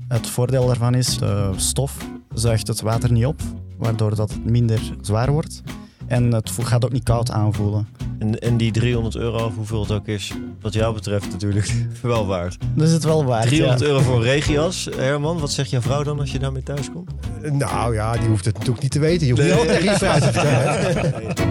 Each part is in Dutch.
Het voordeel daarvan is, de stof zuigt het water niet op, waardoor dat het minder zwaar wordt. En het gaat ook niet koud aanvoelen. En die €300, hoeveel het ook is, wat jou betreft natuurlijk wel waard. Dus het wel waard, €300 voor een regenjas. Herman, wat zegt jouw vrouw dan als je daarmee thuis komt? Nou ja, die hoeft het natuurlijk niet te weten. Je hoeft niet altijd tegen je vrouw te vertellen.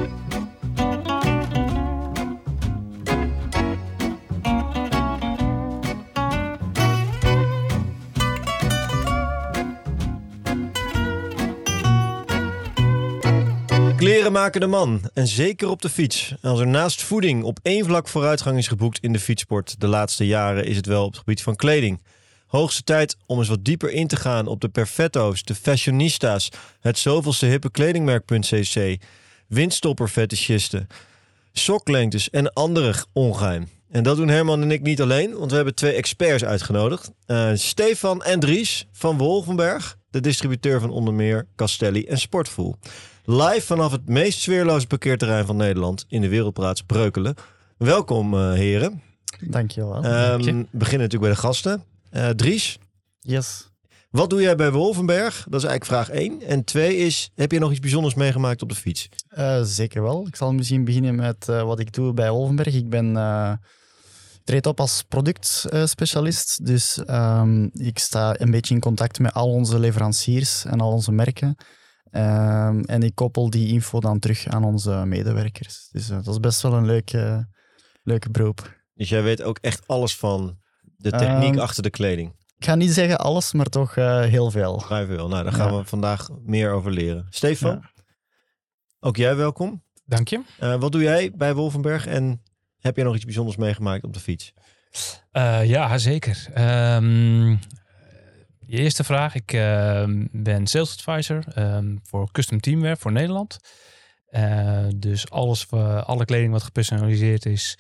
Kleren maken de man. En zeker op de fiets. Als er naast voeding op één vlak vooruitgang is geboekt in de fietssport de laatste jaren, is het wel op het gebied van kleding. Hoogste tijd om eens wat dieper in te gaan op de perfetto's, de fashionistas, het zoveelste hippe kledingmerk.cc, windstopperfetischisten, soklengtes en andere ongeheim. En dat doen Herman en ik niet alleen, want we hebben 2 experts uitgenodigd. Stefan en Dries van Wolvenberg, de distributeur van onder meer Castelli en Sportvoel. Live vanaf het meest sfeerloze parkeerterrein van Nederland in de Wereldplaats Breukelen. Welkom heren. Dankjewel. We beginnen natuurlijk bij de gasten. Dries, Yes. wat doe jij bij Wolvenberg? Dat is eigenlijk vraag 1. En 2 is, heb je nog iets bijzonders meegemaakt op de fiets? Zeker wel. Ik zal misschien beginnen met wat ik doe bij Wolvenberg. Ik treed op als productspecialist. Dus ik sta een beetje in contact met al onze leveranciers en al onze merken. En ik koppel die info dan terug aan onze medewerkers. Dus dat is best wel een leuke beroep. Dus jij weet ook echt alles van de techniek achter de kleding? Ik ga niet zeggen alles, maar toch heel veel. Vrij veel. Nou, daar gaan we vandaag meer over leren. Stefan, ook jij welkom. Dank je. Wat doe jij bij Wolvenberg en heb jij nog iets bijzonders meegemaakt op de fiets? Ja, zeker. Je eerste vraag. Ik ben sales advisor voor custom teamwear voor Nederland. Dus alle kleding wat gepersonaliseerd is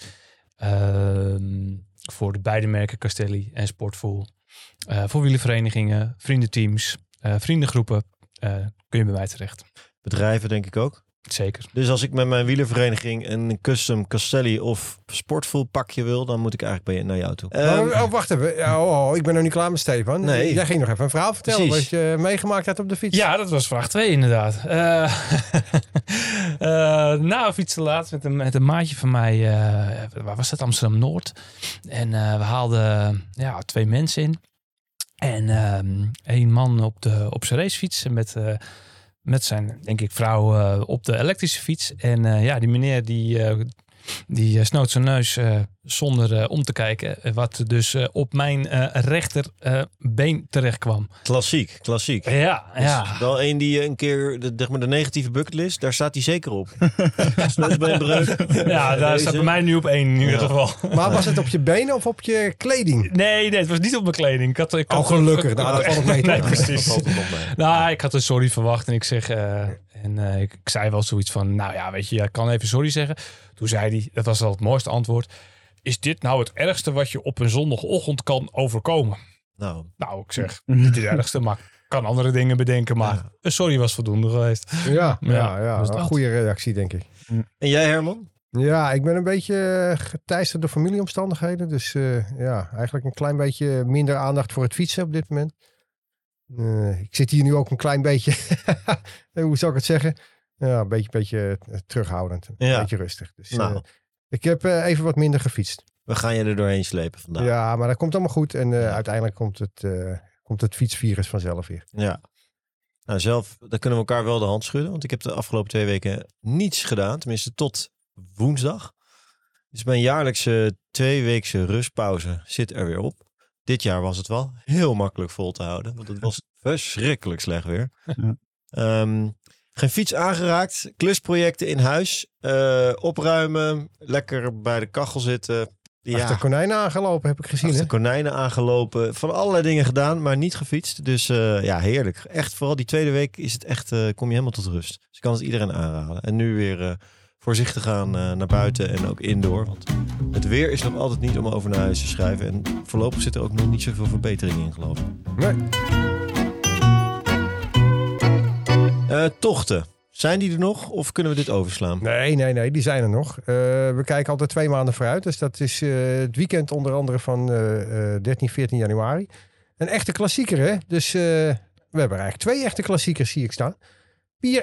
voor de beide merken Castelli en Sportvoel. Voor wielerverenigingen, vriendenteams, vriendengroepen kun je bij mij terecht. Bedrijven denk ik ook. Zeker. Dus als ik met mijn wielervereniging een custom Castelli of Sportvoel pakje wil, dan moet ik eigenlijk naar jou toe. Wacht even. Ik ben nog niet klaar met Stefan. Nee. Jij ging nog even een verhaal vertellen wat je meegemaakt hebt op de fiets. Ja, dat was vraag 2 inderdaad. Na een fiets te laat met een maatje van mij. Waar was dat? Amsterdam-Noord. En we haalden 2 mensen in. En 1 man op zijn racefiets met zijn, denk ik, vrouw op de elektrische fiets. En die meneer die snoot zijn neus zonder om te kijken. Wat dus op mijn rechterbeen terecht kwam. Klassiek. Ja. Dus wel een die een keer, de negatieve bucketlist, daar staat hij zeker op. Snootbeenbreuk. Ja, daar staat bij mij nu op 1 in ieder geval. Maar was het op je benen of op je kleding? Nee, het was niet op mijn kleding. Ik had gelukkig. Dat valt mee. Nee, precies. Nou, ik had een sorry verwacht en ik zeg... ik zei wel zoiets van, nou ja, weet je, jij kan even sorry zeggen. Toen zei hij, dat was al het mooiste antwoord. Is dit nou het ergste wat je op een zondagochtend kan overkomen? Nou, ik zeg, niet het ergste, maar ik kan andere dingen bedenken. Maar een sorry was voldoende geweest. Ja, dus een goede reactie, denk ik. En jij, Herman? Ja, ik ben een beetje geteisterd door familieomstandigheden. Dus eigenlijk een klein beetje minder aandacht voor het fietsen op dit moment. Ik zit hier nu ook een klein beetje, hoe zou ik het zeggen? Ja, een beetje terughoudend. Een beetje rustig. Dus ik heb even wat minder gefietst. We gaan je er doorheen slepen vandaag. Ja, maar dat komt allemaal goed. En uiteindelijk komt het fietsvirus vanzelf weer. Ja. Nou, zelf, dan kunnen we elkaar wel de hand schudden. Want ik heb de afgelopen 2 weken niets gedaan. Tenminste, tot woensdag. Dus mijn jaarlijkse 2-weekse rustpauze zit er weer op. Dit jaar was het wel heel makkelijk vol te houden. Want het was verschrikkelijk slecht weer. Geen fiets aangeraakt. Klusprojecten in huis. Opruimen. Lekker bij de kachel zitten. Achter konijnen aangelopen heb ik gezien. Achter konijnen aangelopen. Van allerlei dingen gedaan, maar niet gefietst. Dus heerlijk. Echt, vooral die tweede week is het echt, kom je helemaal tot rust. Dus ik kan het iedereen aanraden. En nu weer voorzichtig gaan naar buiten en ook indoor. Want het weer is nog altijd niet om over naar huis te schrijven. En voorlopig zit er ook nog niet zoveel verbetering in, geloof ik. Nee. Tochten. Zijn die er nog of kunnen we dit overslaan? Nee, die zijn er nog. We kijken altijd 2 maanden vooruit. Dus dat is het weekend onder andere van 13, 14 januari. Een echte klassieker, hè? Dus we hebben eigenlijk 2 echte klassiekers, zie ik staan. Pier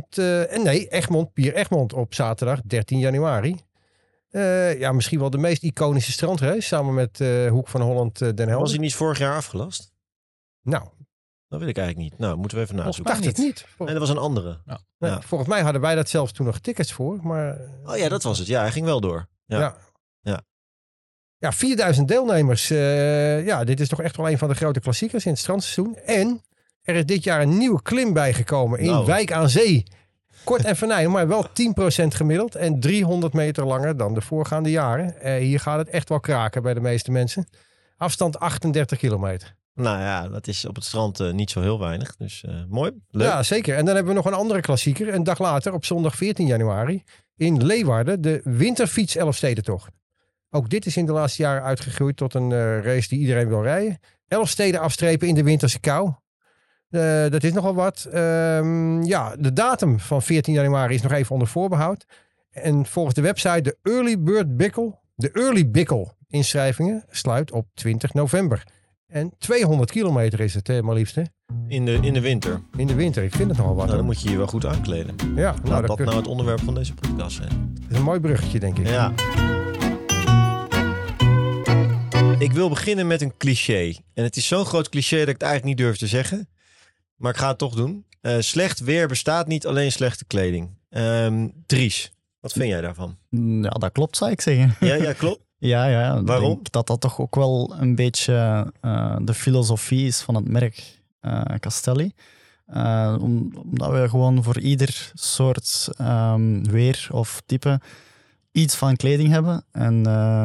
Egmond op zaterdag 13 januari. Misschien wel de meest iconische strandrace. Samen met Hoek van Holland Den Helder. Was hij niet vorig jaar afgelast? Nou, Dat weet ik eigenlijk niet. Nou, moeten we even volgens nazoeken. mij dacht het niet. En dat was een andere. Nee, Ja. volgens mij hadden wij dat zelfs toen nog tickets voor. Maar, Oh ja, dat was het. Ja, hij ging wel door. Ja. Ja, 4000 deelnemers. Dit is toch echt wel een van de grote klassiekers in het strandseizoen. En er is dit jaar een nieuwe klim bijgekomen in Wijk aan Zee. Kort en venijn, maar wel 10% gemiddeld. En 300 meter langer dan de voorgaande jaren. Hier gaat het echt wel kraken bij de meeste mensen. Afstand 38 kilometer. Nou ja, dat is op het strand niet zo heel weinig. Dus mooi. Leuk. Ja, zeker. En dan hebben we nog een andere klassieker. Een dag later, op zondag 14 januari, in Leeuwarden, de Winterfiets Elfstedentocht. Ook dit is in de laatste jaren uitgegroeid tot een race die iedereen wil rijden. 11 steden afstrepen in de winterse kou. Dat is nogal wat. De datum van 14 januari is nog even onder voorbehoud. En volgens de website de Early Bickel inschrijvingen sluit op 20 november. En 200 kilometer is het, maar liefst. Hè? In de winter. In de winter, ik vind het nogal wat. Nou, dan moet je je wel goed aankleden. Ja, Laat dat nou het onderwerp van deze podcast zijn. Dat is een mooi bruggetje, denk ik. Ja. Ik wil beginnen met een cliché. En het is zo'n groot cliché dat ik het eigenlijk niet durf te zeggen. Maar ik ga het toch doen. Slecht weer bestaat niet, alleen slechte kleding. Dries, wat vind jij daarvan? Ja, dat klopt, zou ik zeggen. Ja, klopt. Ja. Ik Waarom? denk dat dat toch ook wel een beetje de filosofie is van het merk Castelli. Omdat we gewoon voor ieder soort weer of type iets van kleding hebben. En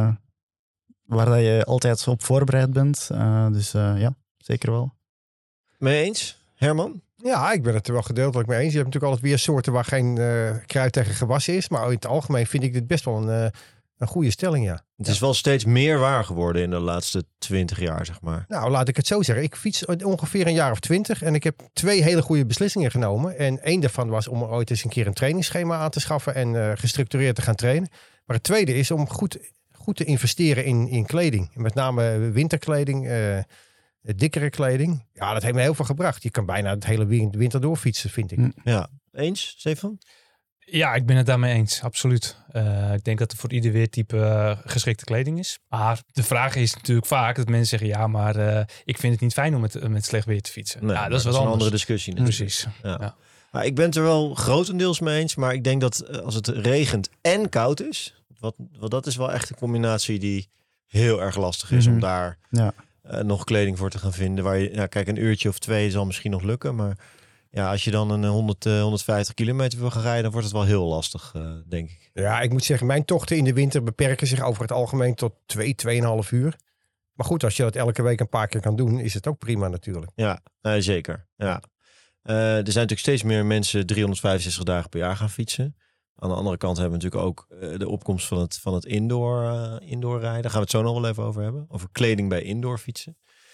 waar dat je altijd op voorbereid bent. Dus ja, zeker wel. Mee eens, Herman? Ja, ik ben het er wel gedeeltelijk mee eens. Je hebt natuurlijk altijd weer soorten waar geen kruid tegen gewassen is. Maar in het algemeen vind ik dit best wel een goede stelling, ja. Het is wel steeds meer waar geworden in de laatste 20 jaar, zeg maar. Nou, laat ik het zo zeggen. Ik fiets ongeveer een jaar of 20 en ik heb 2 hele goede beslissingen genomen. En 1 daarvan was om ooit eens een keer een trainingsschema aan te schaffen en gestructureerd te gaan trainen. Maar het tweede is om goed te investeren in kleding. Met name winterkleding, dikkere kleding. Ja, dat heeft me heel veel gebracht. Je kan bijna het hele winter doorfietsen, vind ik. Ja, eens, Stefan? Ja, ik ben het daarmee eens, absoluut. Ik denk dat er voor ieder weertype geschikte kleding is. Maar de vraag is natuurlijk vaak dat mensen zeggen... ja, maar ik vind het niet fijn om met slecht weer te fietsen. Nee, ja, dat is wat een anders. andere discussie natuurlijk. Precies. Ja. Maar ik ben het er wel grotendeels mee eens. Maar ik denk dat als het regent en koud is... Want dat is wel echt een combinatie die heel erg lastig is... om daar nog kleding voor te gaan vinden. Waar je, kijk, een uurtje of 2 zal misschien nog lukken, maar... Ja, als je dan een 150 kilometer wil gaan rijden, dan wordt het wel heel lastig, denk ik. Ja, ik moet zeggen, mijn tochten in de winter beperken zich over het algemeen tot 2,5 uur. Maar goed, als je dat elke week een paar keer kan doen, is het ook prima natuurlijk. Ja, zeker. Ja. Er zijn natuurlijk steeds meer mensen 365 dagen per jaar gaan fietsen. Aan de andere kant hebben we natuurlijk ook de opkomst van het indoor rijden. Daar gaan we het zo nog wel even over hebben. Over kleding bij indoor fietsen.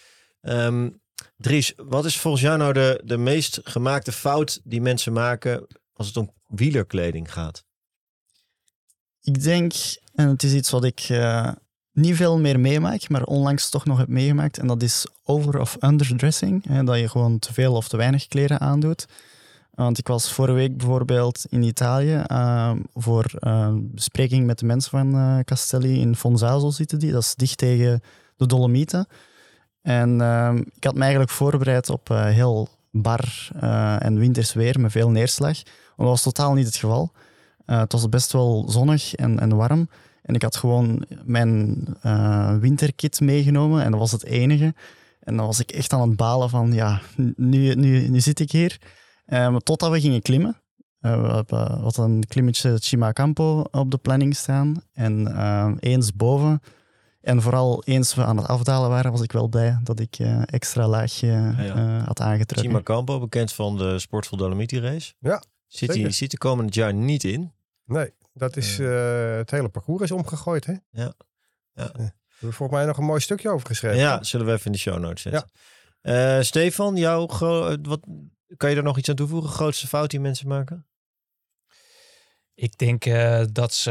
Dries, wat is volgens jou nou de meest gemaakte fout die mensen maken als het om wielerkleding gaat? Ik denk, en het is iets wat ik niet veel meer meemaak, maar onlangs toch nog heb meegemaakt, en dat is over- of underdressing. Hè, dat je gewoon te veel of te weinig kleren aandoet. Want ik was vorige week bijvoorbeeld in Italië voor bespreking met de mensen van Castelli. In Fonzaso zitten die, dat is dicht tegen de Dolomieten. En ik had me eigenlijk voorbereid op heel bar en winters weer met veel neerslag. Maar dat was totaal niet het geval. Het was best wel zonnig en warm. En ik had gewoon mijn winterkit meegenomen en dat was het enige. En dan was ik echt aan het balen van, ja, nu zit ik hier. Maar totdat we gingen klimmen. We hadden een klimmetje Cimacampo op de planning staan. En eens boven... En vooral eens we aan het afdalen waren, was ik wel blij dat ik extra laagje had aangetrokken. Cimacampo, bekend van de Sportful Dolomiti race. Ja, zit er komend jaar niet in. Nee, dat is het hele parcours is omgegooid, hè? Ja. We hebben volgens mij nog een mooi stukje over geschreven. Ja, zullen we even in de show notes zetten. Ja. Stefan, kan je daar nog iets aan toevoegen? Grootste fout die mensen maken? Ik denk dat ze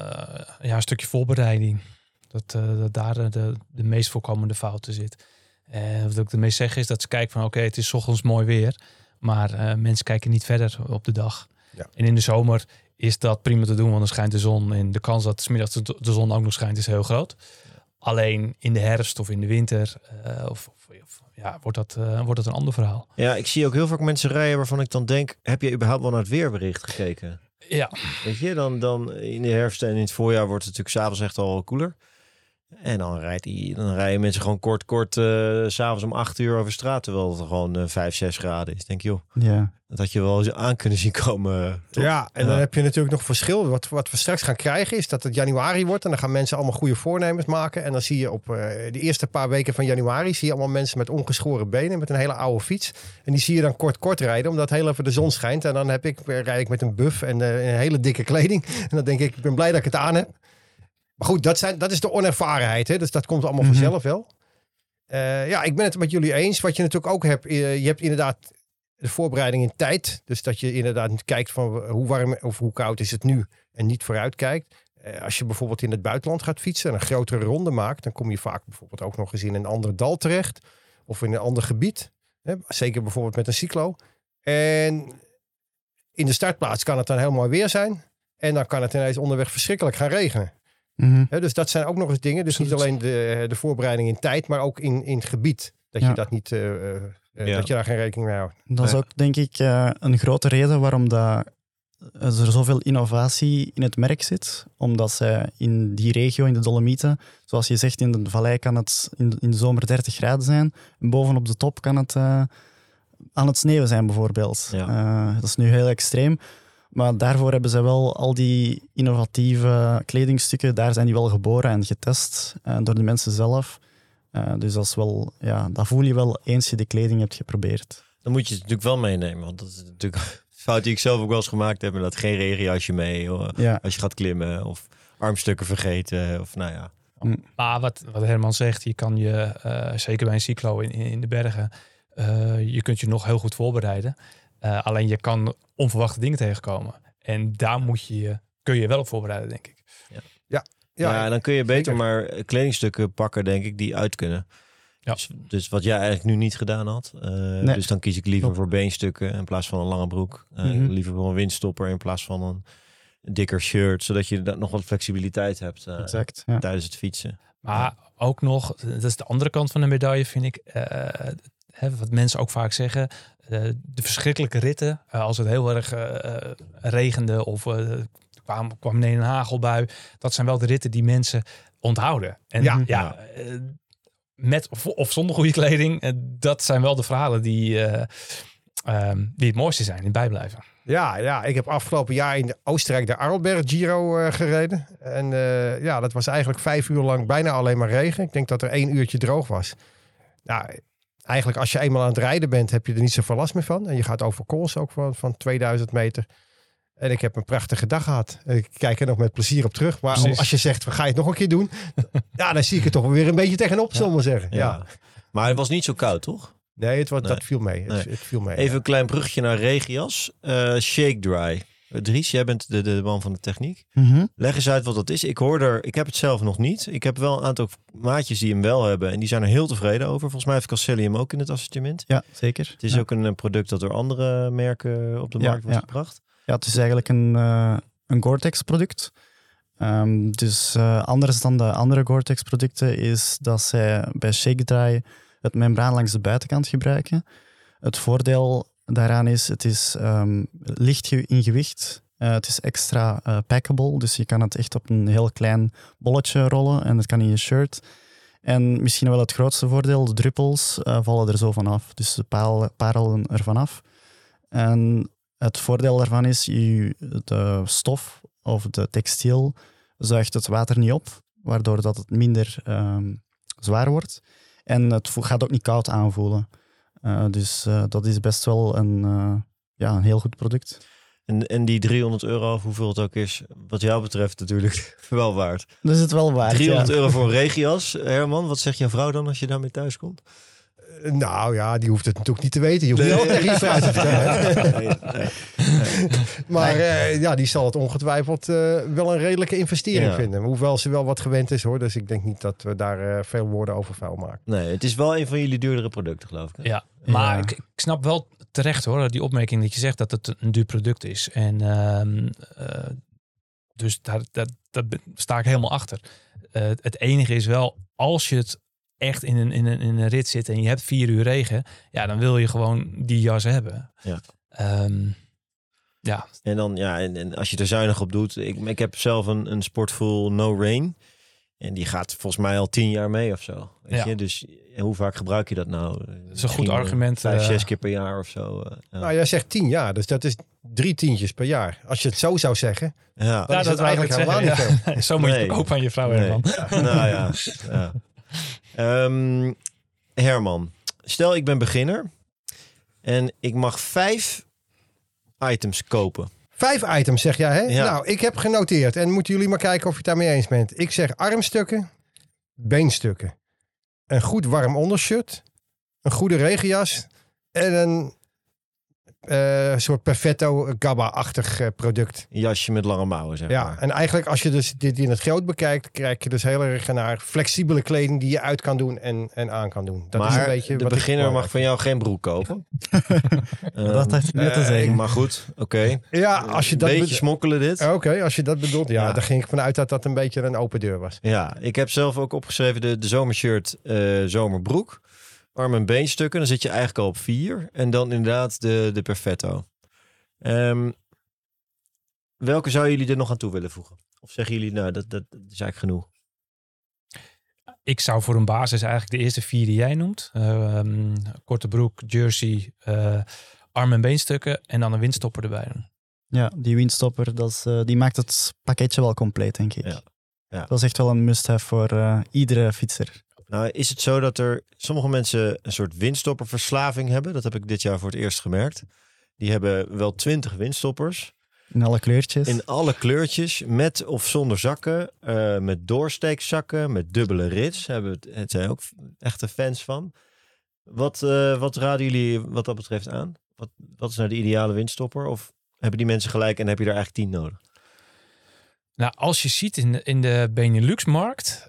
een stukje voorbereiding... Dat daar de meest voorkomende fouten zit. En wat ik ermee zeg is dat ze kijken van oké, het is 's ochtends mooi weer. Maar mensen kijken niet verder op de dag. Ja. En in de zomer is dat prima te doen, want dan schijnt de zon. En de kans dat 's middags de zon ook nog schijnt is heel groot. Alleen in de herfst of in de winter wordt dat een ander verhaal. Ja, ik zie ook heel vaak mensen rijden waarvan ik dan denk... heb je überhaupt wel naar het weerbericht gekeken? Ja, Weet je, dan in de herfst en in het voorjaar wordt het natuurlijk 's avonds echt al koeler. En dan rijden mensen gewoon kort 's avonds om 8 uur over straat. Terwijl het gewoon 5, 6 graden is. Denk joh, Ja. dat had je wel eens aan kunnen zien komen. Toch? Ja, en dan heb je natuurlijk nog verschil. Wat we straks gaan krijgen is dat het januari wordt. En dan gaan mensen allemaal goede voornemens maken. En dan zie je op de eerste paar weken van januari... zie je allemaal mensen met ongeschoren benen, met een hele oude fiets. En die zie je dan kort rijden, omdat heel even de zon schijnt. En dan rijd ik met een buff en een hele dikke kleding. En dan denk ik ben blij dat ik het aan heb. Maar goed, dat is de onervarenheid. Hè? Dus dat komt allemaal vanzelf wel. Ik ben het met jullie eens. Wat je natuurlijk ook hebt, je hebt inderdaad de voorbereiding in tijd. Dus dat je inderdaad kijkt van hoe warm of hoe koud is het nu. En niet vooruit kijkt. Als je bijvoorbeeld in het buitenland gaat fietsen en een grotere ronde maakt. Dan kom je vaak bijvoorbeeld ook nog eens in een ander dal terecht. Of in een ander gebied. Hè? Zeker bijvoorbeeld met een cyclo. En in de startplaats kan het dan heel mooi weer zijn. En dan kan het ineens onderweg verschrikkelijk gaan regenen. Dus dat zijn ook nog eens dingen. Dus niet alleen de voorbereiding in tijd, maar ook in het gebied. Dat je dat niet, dat je daar geen rekening mee houdt. Dat is ook, denk ik, een grote reden waarom er zoveel innovatie in het merk zit. Omdat zij in die regio, in de Dolomieten, zoals je zegt, in de vallei kan het in de zomer 30 graden zijn. En bovenop de top kan het aan het sneeuwen zijn, bijvoorbeeld. Ja. Dat is nu heel extreem. Maar daarvoor hebben ze wel al die innovatieve kledingstukken, daar zijn die wel geboren en getest door de mensen zelf. Dus dat is wel, dat voel je wel eens je de kleding hebt geprobeerd. Dan moet je het natuurlijk wel meenemen. Want dat is natuurlijk een fout die ik zelf ook wel eens gemaakt heb. En dat geen regenjasje mee als je gaat klimmen. Of armstukken vergeten. Of nou ja. Maar wat Herman zegt, je kan je, zeker bij een cyclo in de bergen, je kunt je nog heel goed voorbereiden. Alleen je kan onverwachte dingen tegenkomen. En daar kun je wel op voorbereiden, denk ik. Ja, en dan kun je beter maar kledingstukken pakken, denk ik, die uit kunnen. Ja. Dus wat jij eigenlijk nu niet gedaan had. Nee. Dus dan kies ik liever voor beenstukken in plaats van een lange broek. Liever voor een windstopper in plaats van een dikker shirt. Zodat je nog wat flexibiliteit hebt Exact, tijdens het fietsen. Maar ook nog, dat is de andere kant van de medaille, vind ik. Wat mensen ook vaak zeggen. De verschrikkelijke ritten. Als het heel erg regende of kwam ineens een hagelbui. Dat zijn wel de ritten die mensen onthouden. En met of zonder goede kleding. Dat zijn wel de verhalen die het mooiste zijn, die bijblijven. Ja, ik heb afgelopen jaar in Oostenrijk de Arlberg Giro gereden. En dat was eigenlijk 5 uur lang bijna alleen maar regen. Ik denk dat er 1 uurtje droog was. Nou, eigenlijk als je eenmaal aan het rijden bent, heb je er niet zoveel last meer van. En je gaat over kools ook van 2000 meter. En ik heb een prachtige dag gehad. Ik kijk er nog met plezier op terug. Maar als je zegt, ga je het nog een keer doen? Dan zie ik er toch weer een beetje tegenop, zullen we maar zeggen. Ja. Maar het was niet zo koud, toch? Nee, dat viel mee. Nee. Het viel mee. Even een klein bruggetje naar regenjas. Shake Dry. Dries, jij bent de man van de techniek. Leg eens uit wat dat is. Ik heb het zelf nog niet. Ik heb wel een aantal maatjes die hem wel hebben. En die zijn er heel tevreden over. Volgens mij heeft Caselli hem ook in het assortiment. Ja, zeker. Het is ook een product dat door andere merken op de markt wordt gebracht. Ja, het is eigenlijk een Gore-Tex product. Dus anders dan de andere Gore-Tex producten is dat zij bij Shake Dry het membraan langs de buitenkant gebruiken. Het voordeel daaraan is, het is licht in gewicht. Het is extra packable, dus je kan het echt op een heel klein bolletje rollen en het kan in je shirt. En misschien wel het grootste voordeel, de druppels vallen er zo vanaf. Dus ze parelen er vanaf. En het voordeel daarvan is, de stof of de textiel zuigt het water niet op, waardoor dat het minder zwaar wordt. En het gaat ook niet koud aanvoelen. Dus dat is best wel een heel goed product. En die €300, of hoeveel het ook is, wat jou betreft natuurlijk wel waard. Dus het wel waard, €300 voor een regenjas. Herman, wat zegt jouw vrouw dan als je daarmee thuis komt? Nou ja, die hoeft het natuurlijk niet te weten. Je hoeft niet altijd iets uit te vertellen. Maar die zal het ongetwijfeld wel een redelijke investering vinden. Hoewel ze wel wat gewend is hoor. Dus ik denk niet dat we daar veel woorden over vuil maken. Nee, het is wel een van jullie duurdere producten, geloof ik. Hè? Ja, maar ik snap wel terecht hoor, die opmerking dat je zegt dat het een duur product is. En dus daar sta ik helemaal achter. Het enige is wel, als je het echt in een rit zit en je hebt 4 uur regen, ja, dan wil je gewoon die jas hebben. Ja. Ja. En dan, en als je er zuinig op doet. Ik heb zelf een Sportful No Rain. En die gaat volgens mij al 10 jaar mee of zo. Weet je? Dus hoe vaak gebruik je dat nou? Dat is een goed argument. 5-6 keer per jaar of zo. Nou, jij zegt 10 jaar, dus dat is 3 tientjes per jaar. Als je het zo zou zeggen, ja. dan is het eigenlijk helemaal niet veel. Zo moet je het ook van je vrouw hebben, man. Nou ja. Herman, stel ik ben beginner en ik mag 5 items kopen. 5 items zeg jij, hè? Ja. Nou, ik heb genoteerd. En moeten jullie maar kijken of je het daarmee eens bent. Ik zeg armstukken, beenstukken. Een goed warm ondershirt. Een goede regenjas. En een soort perfetto gabba-achtig product. Een jasje met lange mouwen, zeg Ja, maar. en eigenlijk als je dus dit in het groot bekijkt, kijk je dus heel erg naar flexibele kleding die je uit kan doen en aan kan doen. Dat maar is een beetje de wat beginner mag van jou geen broek kopen. Dat dacht ik net te zeggen. Maar goed, oké. Ja, als je dat Een beetje smokkelen dit. Oké, als je dat bedoelt. Ja, daar ging ik vanuit dat dat een beetje een open deur was. Ja, ik heb zelf ook opgeschreven de zomershirt, zomerbroek. Arm- en beenstukken, dan zit je eigenlijk al op 4. En dan inderdaad de perfetto. Welke zou jullie er nog aan toe willen voegen? Of zeggen jullie, nou, dat is eigenlijk genoeg? Ik zou voor een basis eigenlijk de eerste 4 die jij noemt. Korte broek, jersey, arm- en beenstukken en dan een windstopper erbij doen. Ja, die windstopper, die maakt het pakketje wel compleet, denk ik. Ja. Dat is echt wel een must-have voor iedere fietser. Nou, is het zo dat er sommige mensen een soort windstopperverslaving hebben? Dat heb ik dit jaar voor het eerst gemerkt. Die hebben wel 20 windstoppers. In alle kleurtjes. In alle kleurtjes, met of zonder zakken. Met doorsteekzakken, met dubbele rits. Het zijn ook echte fans van. Wat raden jullie wat dat betreft aan? Wat is nou de ideale windstopper? Of hebben die mensen gelijk en heb je er eigenlijk 10 nodig? Nou, als je ziet in de Benelux-markt,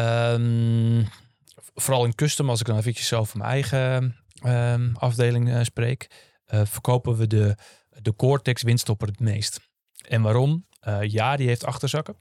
vooral in custom, als ik dan eventjes zo van mijn eigen afdeling spreek, verkopen we de Gore-Tex windstopper het meest. En waarom? Ja, die heeft achterzakken.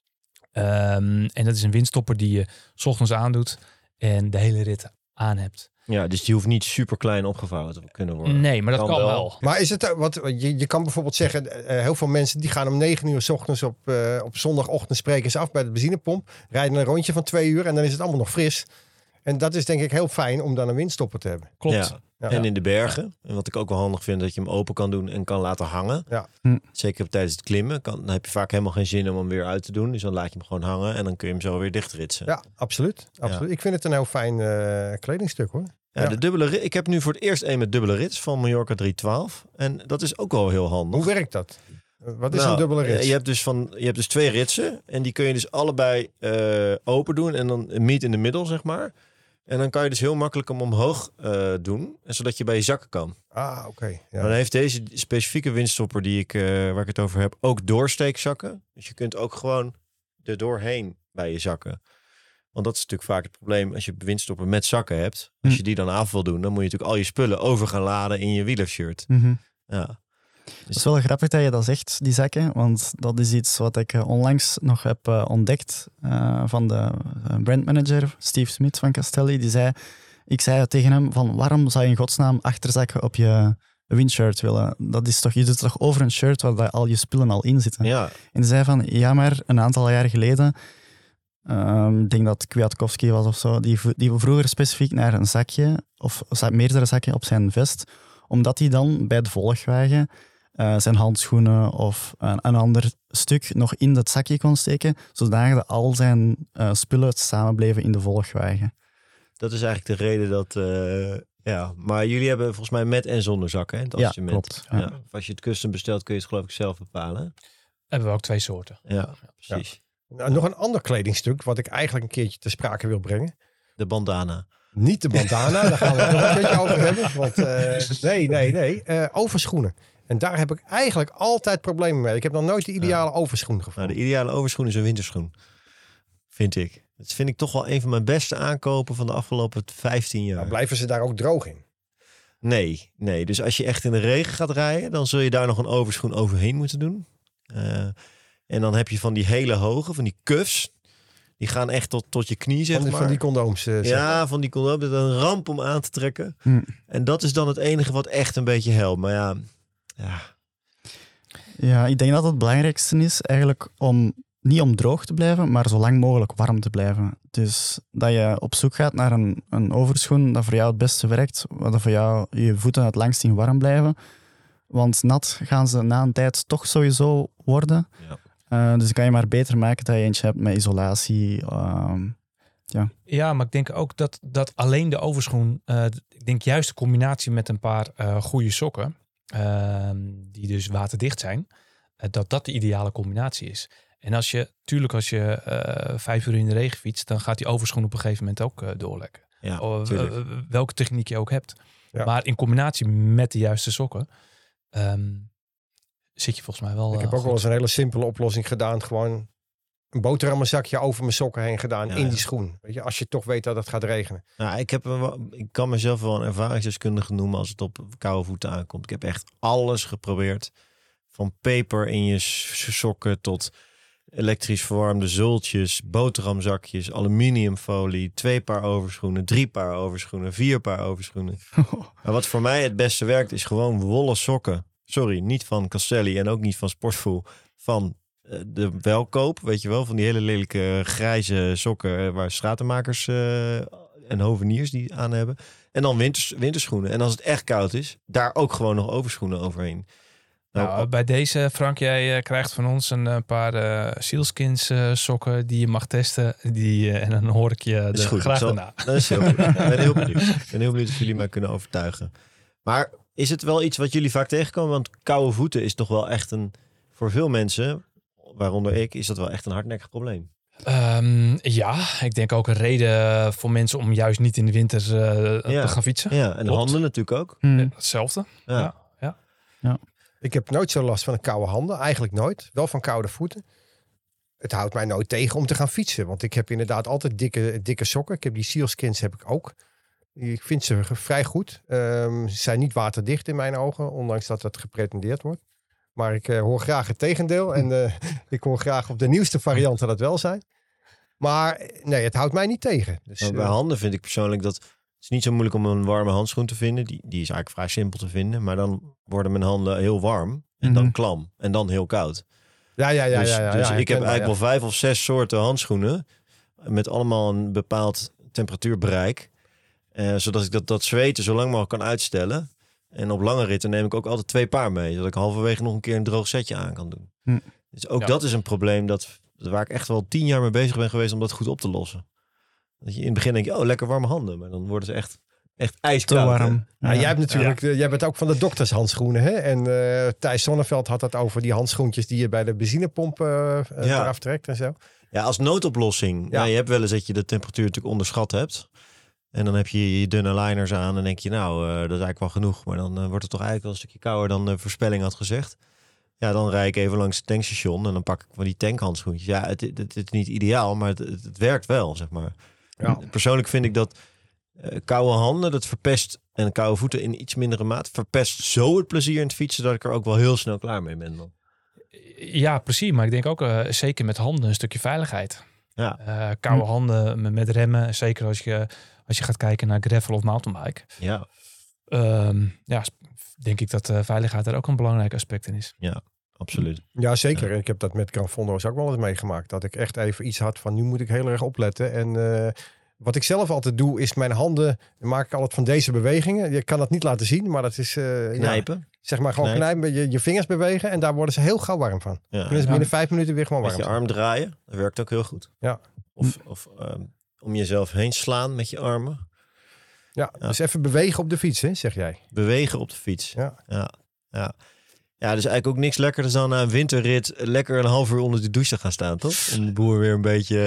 En dat is een windstopper die je 's ochtends aandoet en de hele rit aan hebt. Ja, dus die hoeft niet super klein opgevouwen te kunnen worden. Nee, maar dat kan wel. Maar is het wat je kan bijvoorbeeld zeggen, heel veel mensen die gaan om 9 uur 's ochtends op zondagochtend spreken ze af bij de benzinepomp, rijden een rondje van 2 uur en dan is het allemaal nog fris. En dat is denk ik heel fijn om dan een windstopper te hebben. Klopt. Ja. Ja. En in de bergen. En wat ik ook wel handig vind, dat je hem open kan doen en kan laten hangen. Ja. Zeker tijdens het klimmen. Dan heb je vaak helemaal geen zin om hem weer uit te doen. Dus dan laat je hem gewoon hangen en dan kun je hem zo weer dichtritsen. Ja, absoluut. Ja. Ik vind het een heel fijn kledingstuk hoor. Ja, Ja. de dubbele. Ik heb nu voor het eerst een met dubbele rits van Mallorca 312. En dat is ook wel heel handig. Hoe werkt dat? Wat is Nou, een dubbele rits? Je hebt dus 2 ritsen. En die kun je dus allebei open doen. En dan een meet in de middel, zeg maar. En dan kan je dus heel makkelijk hem omhoog doen. Zodat je bij je zakken kan. Ah, oké. Ja. Maar dan heeft deze specifieke windstopper waar ik het over heb, ook doorsteekzakken. Dus je kunt ook gewoon er doorheen bij je zakken. Want dat is natuurlijk vaak het probleem als je windstopper met zakken hebt. Als je die dan af wil doen, dan moet je natuurlijk al je spullen over gaan laden in je wielershirt. Ja. Het is wel grappig dat je dat zegt, die zakken, want dat is iets wat ik onlangs nog heb ontdekt van de brandmanager Steve Smith van Castelli. Ik zei tegen hem van waarom zou je in godsnaam achterzakken op je windshirt willen? Je doet toch over een shirt waar al je spullen al in zitten. Ja. En hij zei van ja, maar een aantal jaar geleden, ik denk dat Kwiatkowski was of zo, die vroeger specifiek naar een zakje of meerdere zakken op zijn vest, omdat hij dan bij de volgwagen zijn handschoenen of een ander stuk nog in dat zakje kon steken, zodat al zijn spullen samen bleven in de volgwagen. Dat is eigenlijk de reden dat... ja, maar jullie hebben volgens mij met en zonder zakken, hè? Het Ja, assortiment. klopt. Ja. Ja. Of als je het custom bestelt, kun je het geloof ik zelf bepalen. Hebben we ook 2 soorten. Ja, precies. Nou, nog een ander kledingstuk wat ik eigenlijk een keertje ter sprake wil brengen. De bandana. Niet de bandana, daar gaan we het nog een keertje over hebben. Want nee. Overschoenen. En daar heb ik eigenlijk altijd problemen mee. Ik heb nog nooit de ideale overschoen gevonden. Nou, de ideale overschoen is een winterschoen. Vind ik. Dat vind ik toch wel een van mijn beste aankopen van de afgelopen 15 jaar. Nou, blijven ze daar ook droog in? Nee. Dus als je echt in de regen gaat rijden, dan zul je daar nog een overschoen overheen moeten doen. En dan heb je van die hele hoge, van die cuffs. Die gaan echt tot je knie, zeg maar. Van die condooms. Van die condooms. Dat is een ramp om aan te trekken. En dat is dan het enige wat echt een beetje helpt. Maar ja. Ja, ik denk dat het belangrijkste is eigenlijk niet om droog te blijven, maar zo lang mogelijk warm te blijven. Dus dat je op zoek gaat naar een overschoen dat voor jou het beste werkt, waar voor jou je voeten het langst in warm blijven. Want nat gaan ze na een tijd toch sowieso worden. Ja. Dus dan kan je maar beter maken dat je eentje hebt met isolatie. Ja, maar ik denk ook dat alleen de overschoen, ik denk juist de combinatie met een paar goede sokken, die dus waterdicht zijn, dat de ideale combinatie is. En als je 5 uur in de regen fietst, dan gaat die overschoen op een gegeven moment ook doorlekken. Ja, welke techniek je ook hebt. Ja. Maar in combinatie met de juiste sokken zit je volgens mij wel. Ik heb ook wel eens een hele simpele oplossing gedaan. Gewoon een boterhammenzakje over mijn sokken heen gedaan in die schoen. Weet je, als je toch weet dat het gaat regenen. Nou, ik kan mezelf wel een ervaringsdeskundige noemen als het op koude voeten aankomt. Ik heb echt alles geprobeerd. Van peper in je sokken tot elektrisch verwarmde zultjes, boterhamzakjes, aluminiumfolie, 2 paar overschoenen, 3 paar overschoenen, 4 paar overschoenen. Maar wat voor mij het beste werkt is gewoon wollen sokken. Sorry, niet van Castelli en ook niet van Sportful. Van de Welkoop, weet je wel, van die hele lelijke grijze sokken waar stratenmakers en hoveniers die aan hebben. En dan winterschoenen. En als het echt koud is, daar ook gewoon nog overschoenen overheen. Nou, bij deze, Frank, jij krijgt van ons een paar sealskins sokken die je mag testen. En dan hoor ik je graag daarna. Dat is heel goed. Ik ben heel benieuwd. Ik ben heel benieuwd of jullie mij kunnen overtuigen. Maar is het wel iets wat jullie vaak tegenkomen? Want koude voeten is toch wel echt voor veel mensen, waaronder ik, is dat wel echt een hardnekkig probleem. Ja, ik denk ook een reden voor mensen om juist niet in de winter te gaan fietsen. Ja, en de handen natuurlijk ook. Hetzelfde. Ja. Ik heb nooit zo last van een koude handen. Eigenlijk nooit. Wel van koude voeten. Het houdt mij nooit tegen om te gaan fietsen. Want ik heb inderdaad altijd dikke sokken. Ik heb die sealskins heb ik ook. Ik vind ze vrij goed. Ze zijn niet waterdicht in mijn ogen. Ondanks dat het gepretendeerd wordt. Maar ik hoor graag het tegendeel. En ik hoor graag op de nieuwste varianten dat wel zijn. Maar nee, het houdt mij niet tegen. Dus, bij handen vind ik persoonlijk dat het is niet zo moeilijk om een warme handschoen te vinden. Die is eigenlijk vrij simpel te vinden. Maar dan worden mijn handen heel warm. En dan klam. En dan heel koud. Ja. Dus ik heb eigenlijk wel 5 of 6 soorten handschoenen. Met allemaal een bepaald temperatuurbereik. Zodat ik dat zweten zo lang mogelijk kan uitstellen. En op lange ritten neem ik ook altijd 2 paar mee. Zodat ik halverwege nog een keer een droog setje aan kan doen. Dus ook dat is een probleem waar ik echt wel 10 jaar mee bezig ben geweest om dat goed op te lossen. Dat je in het begin denk je, lekker warme handen. Maar dan worden ze echt ijskoud. Te warm. Ja. Jij hebt natuurlijk, jij bent ook van de doktershandschoenen. Hè? En Thijs Sonneveld had het over die handschoentjes die je bij de benzinepomp eraf trekt en zo. Ja, als noodoplossing. Ja. Je hebt wel eens dat je de temperatuur natuurlijk onderschat hebt. En dan heb je je dunne liners aan en denk je, dat is eigenlijk wel genoeg. Maar dan wordt het toch eigenlijk wel een stukje kouder dan de voorspelling had gezegd. Ja, dan rijd ik even langs het tankstation en dan pak ik van die tankhandschoentjes. Ja, het is niet ideaal, maar het werkt wel, zeg maar. Ja. Persoonlijk vind ik dat koude handen, dat verpest, en koude voeten in iets mindere maat, verpest zo het plezier in het fietsen dat ik er ook wel heel snel klaar mee ben dan. Ja, precies. Maar ik denk ook zeker met handen een stukje veiligheid. Ja. Koude handen met remmen, zeker als je gaat kijken naar gravel of mountainbike. Ja. Denk ik dat veiligheid er ook een belangrijk aspect in is. Ja, absoluut. Ja, zeker. Ik heb dat met Gran Fondo's ook wel eens meegemaakt. Dat ik echt even iets had van, nu moet ik heel erg opletten. En wat ik zelf altijd doe, is mijn handen, maak ik altijd van deze bewegingen. Je kan dat niet laten zien, maar dat is... knijpen. Zeg maar gewoon knijpen, je vingers bewegen en daar worden ze heel gauw warm van. Ja. Kunnen ze binnen 5 minuten weer gewoon warm. Met je arm draaien, dat werkt ook heel goed. Ja. Of om jezelf heen slaan met je armen. Ja, dus even bewegen op de fiets, hè, zeg jij. Bewegen op de fiets. Ja. Ja, dus eigenlijk ook niks lekkerder dan na een winterrit lekker een half uur onder de douche te gaan staan, toch? Om de boer weer een beetje...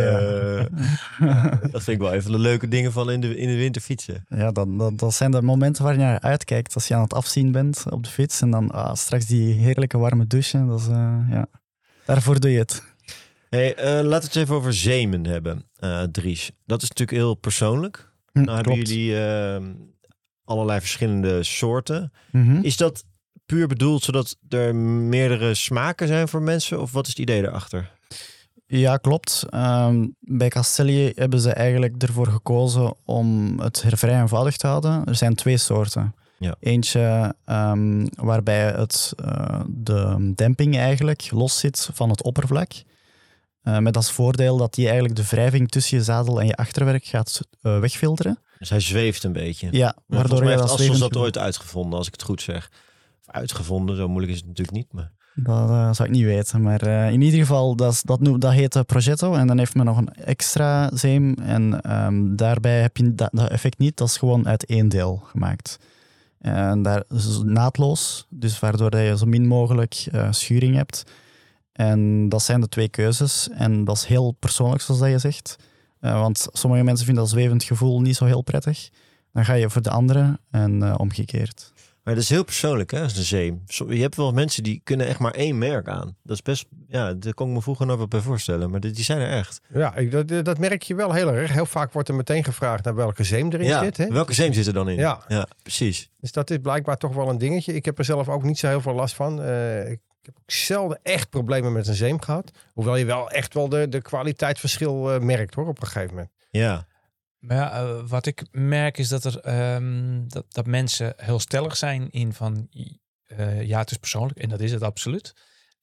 dat vind ik wel een van de leuke dingen van in de winter fietsen. Ja, dat zijn de momenten waar je naar uitkijkt als je aan het afzien bent op de fiets. En dan straks die heerlijke warme douche. Dat is, daarvoor doe je het. Hey, laten we het even over zeemen hebben, Dries. Dat is natuurlijk heel persoonlijk. Nou hebben jullie allerlei verschillende soorten. Is dat puur bedoeld zodat er meerdere smaken zijn voor mensen? Of wat is het idee daarachter? Ja, klopt. Bij Castelli hebben ze eigenlijk ervoor gekozen om het vrij eenvoudig te houden. Er zijn 2 soorten. Ja. Eentje waarbij de demping eigenlijk los zit van het oppervlak. Met als voordeel dat die eigenlijk de wrijving tussen je zadel en je achterwerk gaat wegfilteren. Dus hij zweeft een beetje. Ja, waardoor je dat Assos dat ooit uitgevonden, als ik het goed zeg. Of uitgevonden, zo moeilijk is het natuurlijk niet. Maar... Dat zou ik niet weten. Maar in ieder geval, dat heet Progetto. En dan heeft men nog een extra zeem. En daarbij heb je dat effect niet. Dat is gewoon uit 1 deel gemaakt. En daar is naadloos. Dus waardoor je zo min mogelijk schuring hebt. En dat zijn de 2 keuzes. En dat is heel persoonlijk, zoals dat je zegt. Want sommige mensen vinden dat zwevend gevoel niet zo heel prettig. Dan ga je voor de andere en omgekeerd. Maar dat is heel persoonlijk, hè, als een zeem. Je hebt wel mensen die kunnen echt maar 1 merk aan. Dat is best, ja, daar kon ik me vroeger nog wat bij voorstellen. Maar die zijn er echt. Ja, dat merk je wel heel erg. Heel vaak wordt er meteen gevraagd naar welke zeem erin zit. Hè? Welke zeem zit er dan in? Ja, precies. Dus dat is blijkbaar toch wel een dingetje. Ik heb er zelf ook niet zo heel veel last van. Ik heb ook zelden echt problemen met een zeem gehad. Hoewel je wel echt wel de kwaliteitsverschil merkt, hoor, op een gegeven moment. Ja. Maar ja, wat ik merk is dat dat mensen heel stellig zijn in van ja, het is persoonlijk en dat is het absoluut.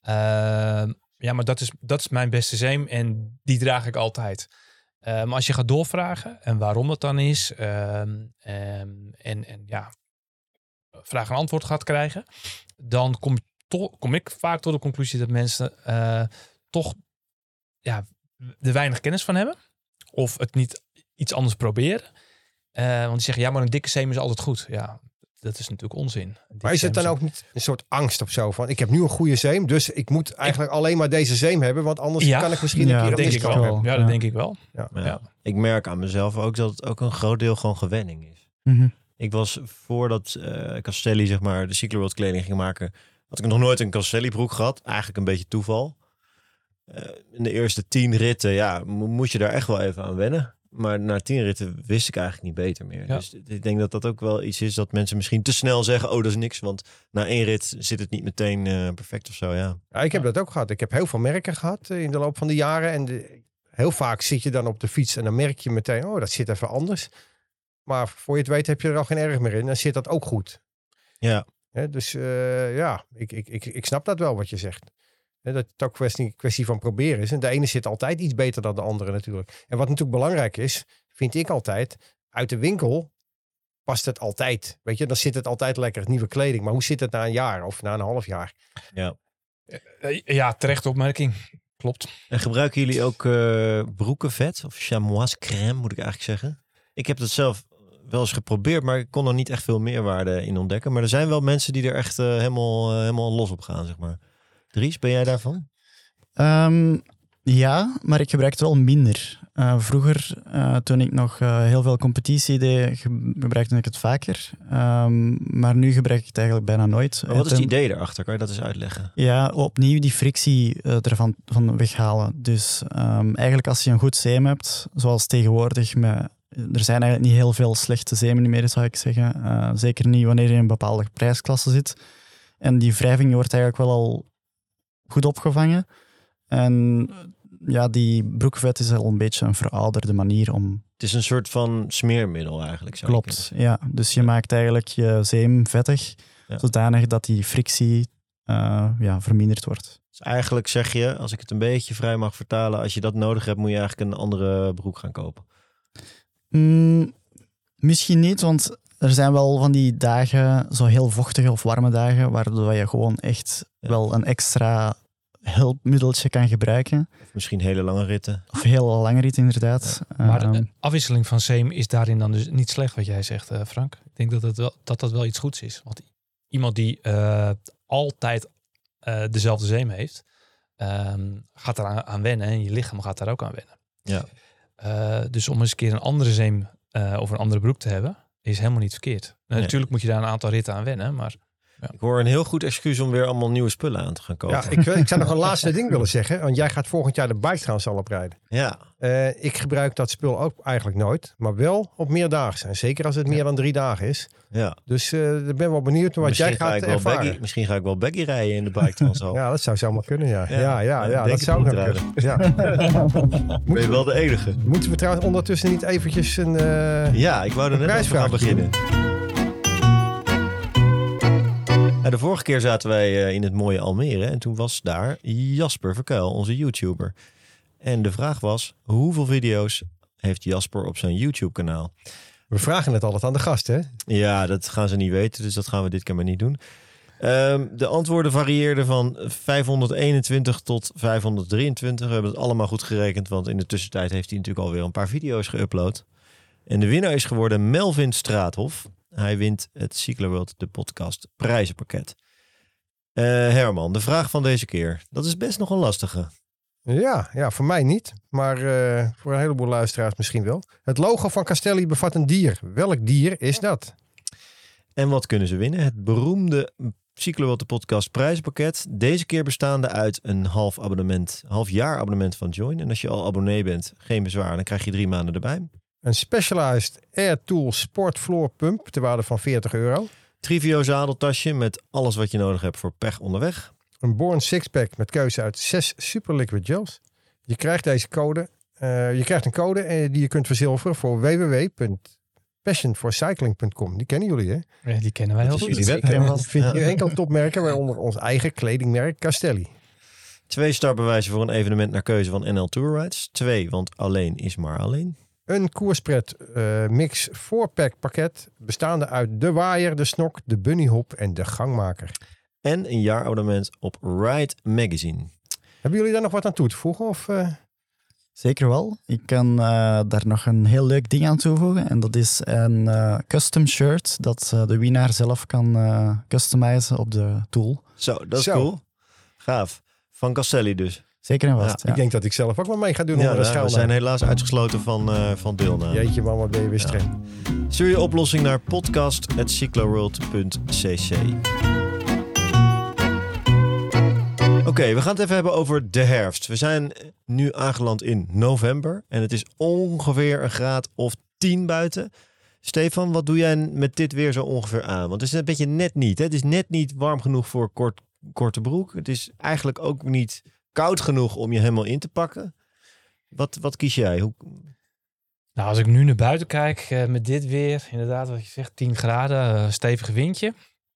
Ja, maar dat is mijn beste zeem en die draag ik altijd. Maar als je gaat doorvragen en waarom het dan is en ja, vraag en antwoord gaat krijgen, dan kom ik vaak tot de conclusie dat mensen toch ja, er weinig kennis van hebben of het niet iets anders proberen. Want die zeggen, ja, maar een dikke zeem is altijd goed. Ja, dat is natuurlijk onzin. Maar is het dan ook niet een soort angst of zo? Van, ik heb nu een goede zeem, dus ik moet eigenlijk alleen maar deze zeem hebben, want anders kan ik misschien een keer denk ik wel. hebben. Ja, dat denk ik wel. Ja. Ik merk aan mezelf ook dat het ook een groot deel gewoon gewenning is. Ik was voordat Castelli, zeg maar, de Cycloworld kleding ging maken, had ik nog nooit een Castelli broek gehad. Eigenlijk een beetje toeval. In de eerste 10 ritten, ja, moet je daar echt wel even aan wennen. Maar na 10 ritten wist ik eigenlijk niet beter meer. Ja. Dus ik denk dat dat ook wel iets is dat mensen misschien te snel zeggen, oh, dat is niks. Want na 1 rit zit het niet meteen perfect of zo, ja. Ja, ik heb dat ook gehad. Ik heb heel veel merken gehad in de loop van de jaren. En heel vaak zit je dan op de fiets en dan merk je meteen, oh, dat zit even anders. Maar voor je het weet heb je er al geen erg meer in. Dan zit dat ook goed. Ja. Dus ja, ik snap dat wel wat je zegt. Dat het ook een kwestie van proberen is. En de ene zit altijd iets beter dan de andere natuurlijk. En wat natuurlijk belangrijk is, vind ik altijd, uit de winkel past het altijd. Weet je, dan zit het altijd lekker, nieuwe kleding. Maar hoe zit het na een jaar of na een half jaar? Ja, ja, terechte opmerking. Klopt. En gebruiken jullie ook broekenvet of chamois crème, moet ik eigenlijk zeggen? Ik heb dat zelf wel eens geprobeerd, maar ik kon er niet echt veel meerwaarde in ontdekken. Maar er zijn wel mensen die er echt helemaal los op gaan, zeg maar. Dries, ben jij daarvan? Ja, maar ik gebruik het wel minder. Vroeger, toen ik nog heel veel competitie deed, gebruikte ik het vaker. Maar nu gebruik ik het eigenlijk bijna nooit. Maar wat is het idee daarachter? Kan je dat eens uitleggen? Ja, opnieuw die frictie ervan weghalen. Dus eigenlijk als je een goed zeem hebt, zoals tegenwoordig, er zijn eigenlijk niet heel veel slechte zeemen meer, zou ik zeggen. Zeker niet wanneer je in een bepaalde prijsklasse zit. En die wrijving wordt eigenlijk wel al goed opgevangen. En ja, die broekvet is al een beetje een verouderde manier om... Het is een soort van smeermiddel eigenlijk. Klopt, ja. Dus je maakt eigenlijk je zeem vettig, zodanig dat die frictie verminderd wordt. Dus eigenlijk zeg je, als ik het een beetje vrij mag vertalen, als je dat nodig hebt, moet je eigenlijk een andere broek gaan kopen. Misschien niet, want er zijn wel van die dagen, zo heel vochtige of warme dagen, waardoor je gewoon echt wel een extra hulpmiddeltje kan gebruiken. Of misschien hele lange ritten. Of heel lange ritten, inderdaad. Ja. Maar de afwisseling van zeem is daarin dan dus niet slecht, wat jij zegt, Frank. Ik denk dat dat wel iets goeds is. Want iemand die altijd dezelfde zeem heeft, gaat er aan wennen en je lichaam gaat daar ook aan wennen. Ja. Dus om eens een keer een andere zeem of een andere broek te hebben, is helemaal niet verkeerd. Nee. Natuurlijk moet je daar een aantal ritten aan wennen, maar... Ja. Ik hoor een heel goed excuus om weer allemaal nieuwe spullen aan te gaan kopen. Ja, ik zou nog een laatste ding willen zeggen. Want jij gaat volgend jaar de bike trouwens al oprijden. Ja. Ik gebruik dat spul ook eigenlijk nooit. Maar wel op meerdaags. En zeker als het meer dan 3 dagen is. Ja. Dus ik ben wel benieuwd wat jij gaat ervaren. Misschien ga ik wel baggy rijden in de bike transal. Ja, dat zou zomaar kunnen, ja. Ja, Ja, denk dat het zou niet nog kunnen. Ja. Ben je wel de enige? Moeten we trouwens ondertussen niet eventjes een... Ja, ik wou er net over prijsvraag gaan beginnen. De vorige keer zaten wij in het mooie Almere en toen was daar Jasper Verkuil, onze YouTuber. En de vraag was, hoeveel video's heeft Jasper op zijn YouTube-kanaal? We vragen het altijd aan de gast, hè? Ja, dat gaan ze niet weten, dus dat gaan we dit keer maar niet doen. De antwoorden varieerden van 521 tot 523. We hebben het allemaal goed gerekend, want in de tussentijd heeft hij natuurlijk alweer een paar video's geüpload. En de winnaar is geworden Melvin Straathof. Hij wint het Cycloworld, de podcast prijzenpakket. Herman, de vraag van deze keer. Dat is best nog een lastige. Ja, voor mij niet. Maar voor een heleboel luisteraars misschien wel. Het logo van Castelli bevat een dier. Welk dier is dat? En wat kunnen ze winnen? Het beroemde Cycloworld, de podcast prijzenpakket. Deze keer bestaande uit een half jaar abonnement van Join. En als je al abonnee bent, geen bezwaar. Dan krijg je 3 maanden erbij. Een Specialized Air Tool Sport Floor Pump ter waarde van €40. Trivio zadeltasje met alles wat je nodig hebt voor pech onderweg. Een Born Sixpack met keuze uit 6 Super Liquid Gels. Je krijgt deze code. Je krijgt een code die je kunt verzilveren voor www.passionforcycling.com. Die kennen jullie, hè? Ja, die kennen wij heel Dat is goed. jullie webcam. Dat vind je enkel topmerken, waaronder ons eigen kledingmerk Castelli. 2 startbewijzen voor een evenement naar keuze van NL Tour Rides. 2, want alleen is maar alleen. Een koerspret mix 4-pack pakket bestaande uit de waaier, de snok, de bunnyhop en de gangmaker. En een jaarabonnement op Ride Magazine. Hebben jullie daar nog wat aan toe te voegen? Of, Zeker wel. Ik kan daar nog een heel leuk ding aan toevoegen. En dat is een custom shirt dat de winnaar zelf kan customizen op de tool. Zo, dat is Zo. cool. Gaaf. Van Castelli dus. Zeker en vast. Ik denk dat ik zelf ook wel mee ga doen onder de we schuil. zijn helaas uitgesloten van deelname. Jeetje man, wat ben je weer streng. Stuur je oplossing naar podcast@cycloworld.cc. Oké, we gaan het even hebben over de herfst. We zijn nu aangeland in november en het is ongeveer een graad of 10 buiten. Stefan, wat doe jij met dit weer zo ongeveer aan? Want het is een beetje net niet. Hè? Het is net niet warm genoeg voor korte broek. Het is eigenlijk ook niet koud genoeg om je helemaal in te pakken. Wat kies jij? Nou, als ik nu naar buiten kijk met dit weer, inderdaad wat je zegt, 10 graden, stevig windje.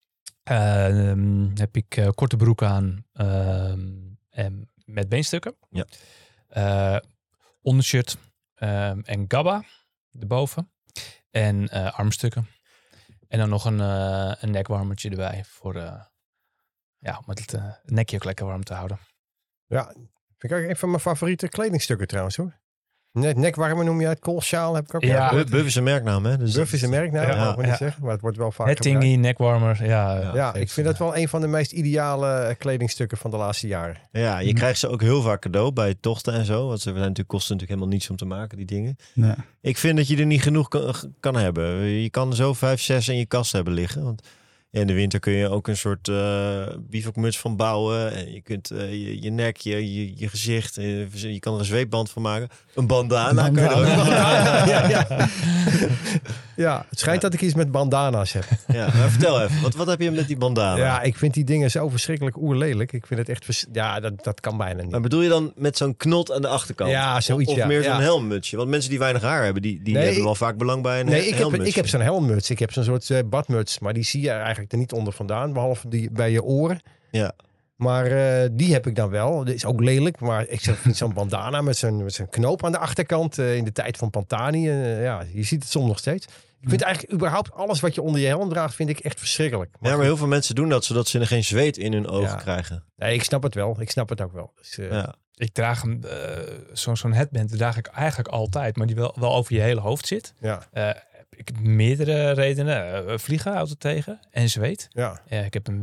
Heb ik korte broek aan en met beenstukken. Ja. Ondershirt en gabba erboven. En armstukken. En dan nog een nekwarmertje erbij voor om het nekje ook lekker warm te houden. Ja, vind ik ook een van mijn favoriete kledingstukken trouwens hoor. Nekwarmer noem je het, koolsjaal heb ik ook. Ja. Buff is een merknaam, hè? Dus Buff is een merknaam, Ja, mag ik niet zeggen, maar het wordt wel vaak Hettingy, nekwarmer. Ja, ik vind dat wel een van de meest ideale kledingstukken van de laatste jaren. Ja, je krijgt ze ook heel vaak cadeau bij tochten en zo. Want ze zijn natuurlijk, kosten natuurlijk helemaal niets om te maken, die dingen. Nee. Ik vind dat je er niet genoeg kan hebben. Je kan zo 5, 6 in je kast hebben liggen. Want in de winter kun je ook een soort bivakmuts van bouwen. En je kunt je nek, je gezicht, je kan er een zweepband van maken. Een bandana. Kan je er ook ja. Ja, het schijnt dat ik iets met bandana's heb. Ja, maar vertel even, wat heb je met die bandana? Ja, ik vind die dingen zo verschrikkelijk oerlelijk. Ik vind het echt... dat kan bijna niet. Maar bedoel je dan met zo'n knot aan de achterkant? Ja, zoiets, Of ja. meer zo'n Ja. helmmutsje? Want mensen die weinig haar hebben, die Nee, hebben wel vaak belang bij een Nee, helmmutsje. ik heb zo'n helmmuts. Ik heb zo'n soort badmuts. Maar die zie je eigenlijk er niet onder vandaan. Behalve die bij je oren. Ja. Maar die heb ik dan wel. Dat is ook lelijk. Maar ik vind zo'n bandana met zo'n knoop aan de achterkant. In de tijd van Pantani. Je ziet het soms nog steeds. Ik vind eigenlijk überhaupt alles wat je onder je helm draagt, vind ik echt verschrikkelijk. Maar heel veel mensen doen dat zodat ze er geen zweet in hun ogen krijgen. Nee, ik snap het wel. Ik snap het ook wel. Dus, Ik draag hem, zo'n headband draag ik eigenlijk altijd, maar die wel over je hele hoofd zit. Ja. Ik heb meerdere redenen. Vliegen houdt het tegen en zweet. Ja. Ik heb een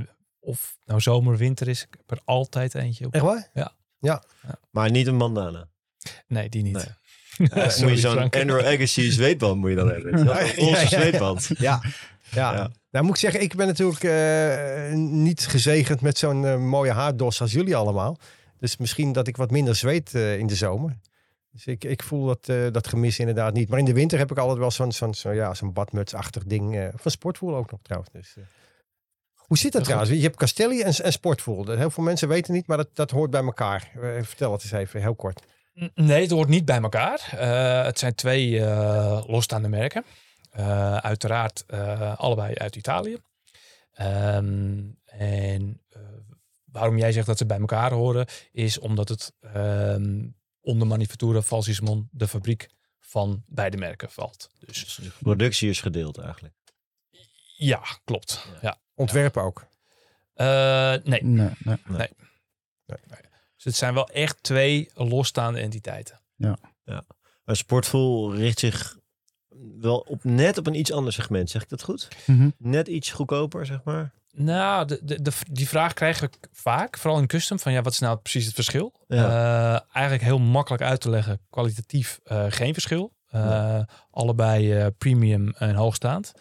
of nou zomer, winter is. Ik heb er altijd eentje op. Echt waar? Maar niet een bandana. Nee, die niet. Nee. Moet je Sorry, zo'n Frank. Andrew Agassi zweetband moet je dan hebben. Een roze zweetband. Ja. Ja. Nou moet ik zeggen, ik ben natuurlijk niet gezegend met zo'n mooie haardos als jullie allemaal. Dus misschien dat ik wat minder zweet in de zomer. Dus ik voel dat gemis inderdaad niet. Maar in de winter heb ik altijd wel zo'n badmutsachtig ding. Van Sportvoel ook nog trouwens. Dus, hoe zit dat trouwens? Je hebt Castelli en Sportvoel. Heel veel mensen weten niet, maar dat hoort bij elkaar. Vertel het eens even, heel kort. Nee, het hoort niet bij elkaar. Het zijn 2 losstaande merken. Uiteraard allebei uit Italië. Waarom jij zegt dat ze bij elkaar horen, is omdat het onder Manifattura Valsismon de fabriek van beide merken valt. Dus De productie is gedeeld eigenlijk. ja, klopt. Ja. Ontwerpen ook. Nee. Nee. Dus het zijn wel echt 2 losstaande entiteiten. Maar Sportvoel richt zich wel net op een iets ander segment. Zeg ik dat goed? Mhm. Net iets goedkoper, zeg maar. Nou, die vraag krijgen we vaak, vooral in custom, van ja, wat is nou precies het verschil? Eigenlijk heel makkelijk uit te leggen, kwalitatief geen verschil. Allebei premium en hoogstaand.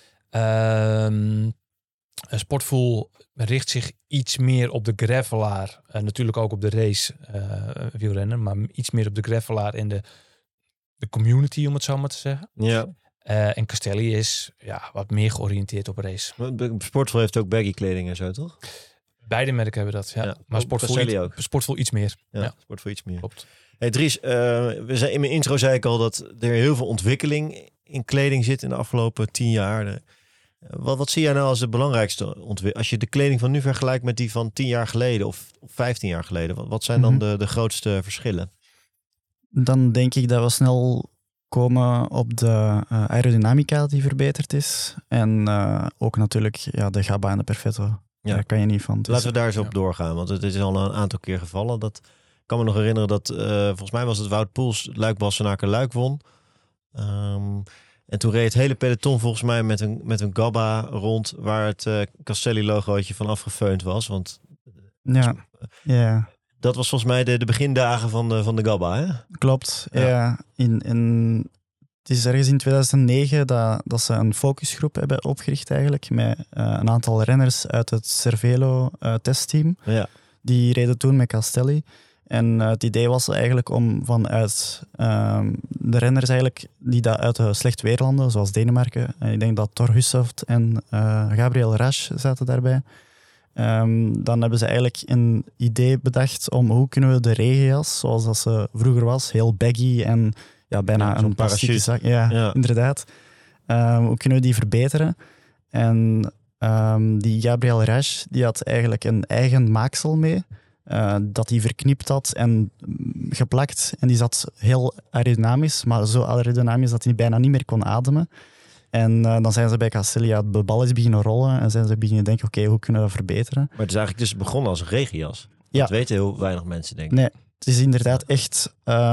Sportvoel richt zich iets meer op de gravelaar. Natuurlijk ook op de race wielrenner, maar iets meer op de gravelaar en de community, om het zo maar te zeggen. Ja. En Castelli is wat meer georiënteerd op race. Sportvoel heeft ook baggy kleding en zo, toch? Beide merken hebben dat, ja. Ja, Maar Castelli ook. Sportvoel iets meer. Ja, Sportvoel iets meer. Klopt. Hey Dries, in mijn intro zei ik al dat er heel veel ontwikkeling in kleding zit in de afgelopen 10 jaar. Wat zie jij nou als de belangrijkste ontwikkeling? Als je de kleding van nu vergelijkt met die van 10 jaar geleden of 15 jaar geleden. Wat zijn dan de grootste verschillen? Dan denk ik dat we snel komen op de aerodynamica die verbeterd is. En ook natuurlijk de Gabba en de Perfetto. Ja. Daar kan je niet van. Laten we daar eens op doorgaan, want het is al een aantal keer gevallen. Ik kan me nog herinneren dat, volgens mij was het Wout Poels, Luik-Bastenaken-Luik won. En toen reed het hele peloton volgens mij met een Gabba rond, waar het Castelli-logootje van afgefeund was. Want Ja. dat was volgens mij de begindagen van de Gabba, hè? Klopt. Ja. Het is ergens in 2009 dat ze een focusgroep hebben opgericht eigenlijk, met een aantal renners uit het Cervelo testteam. Ja. Die reden toen met Castelli. En het idee was eigenlijk om vanuit de renners eigenlijk die uit de slecht weerlanden, zoals Denemarken, ik denk dat Thor Hushovd en Gabriel Rasch zaten daarbij. Dan hebben ze eigenlijk een idee bedacht om hoe kunnen we de regenjas, zoals dat ze vroeger was, heel baggy en bijna een plastieke zak. Ja, inderdaad. Hoe kunnen we die verbeteren? En die Gabriel Rasch, die had eigenlijk een eigen maaksel mee, dat hij verknipt had en geplakt. En die zat heel aerodynamisch, maar zo aerodynamisch dat hij bijna niet meer kon ademen. En dan zijn ze bij Castelli de bal is beginnen rollen en zijn ze beginnen denken, oké, hoe kunnen we dat verbeteren? Maar het is eigenlijk dus begonnen als regenjas. Ja. Dat weten heel weinig mensen, denk ik. Nee, het is inderdaad echt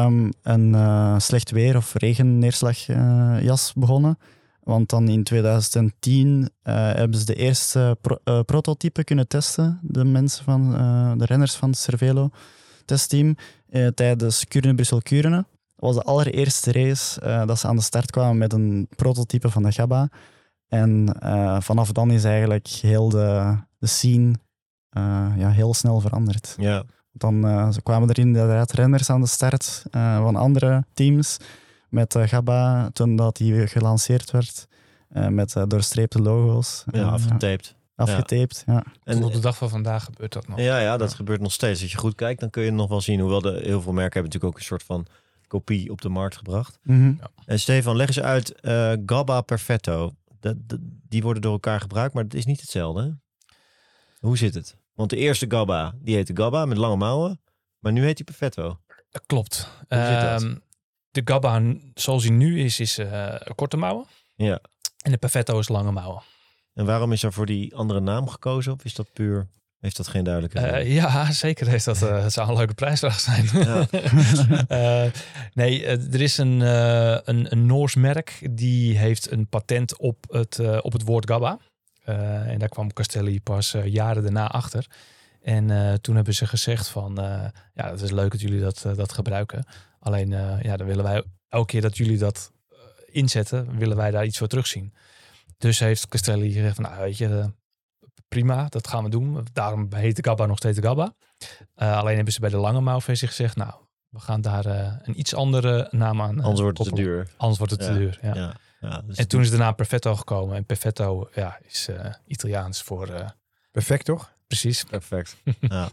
een slecht weer- of regenneerslagjas begonnen. Want dan in 2010 hebben ze de eerste prototype kunnen testen. De mensen van de renners van het Cervelo testteam. Tijdens Kuurne-Brussel-Kuurne. Dat was de allereerste race dat ze aan de start kwamen met een prototype van de Gabba. En vanaf dan is eigenlijk heel de scene heel snel veranderd. Ja. Dan kwamen er inderdaad renners aan de start van andere teams met Gabba toen dat die gelanceerd werd. Met doorstreepte logo's. Ja, afgetaped. Afgetaped, ja. En op de dag van vandaag gebeurt dat nog. Ja, dat gebeurt nog steeds. Als je goed kijkt, dan kun je het nog wel zien. Hoewel heel veel merken hebben natuurlijk ook een soort van kopie op de markt gebracht. Mm-hmm. Ja. En Stefan, leg eens uit, Gabba Perfetto. Die worden door elkaar gebruikt, maar het is niet hetzelfde. Hè? Hoe zit het? Want de eerste Gabba, die heette Gabba met lange mouwen. Maar nu heet hij Perfetto. Klopt. Hoe zit dat? De Gabba, zoals hij nu is korte mouwen. Ja. En de Perfetto is lange mouwen. En waarom is er voor die andere naam gekozen? Of is dat puur... Heeft dat geen duidelijkheid? Ja, zeker heeft dat. Het zou een leuke prijsvraag zijn. Ja. Er is een Noors merk die heeft een patent op het woord Gabba. En daar kwam Castelli pas jaren daarna achter. En toen hebben ze gezegd van... ja, het is leuk dat jullie dat gebruiken. Alleen, dan willen wij elke keer dat jullie dat inzetten... willen wij daar iets voor terugzien. Dus heeft Castelli gezegd van... nou, weet je, prima, dat gaan we doen. Daarom heet de Gabba nog steeds de Gabba. Alleen hebben ze bij de lange mouwversie gezegd... nou, we gaan daar een iets andere naam aan Anders wordt het te koppelen. duur. Anders wordt het te duur, ja. Ja, dus En toen is de naam Perfetto gekomen. En Perfetto is Italiaans voor... Perfect, toch? precies. perfect. Ja.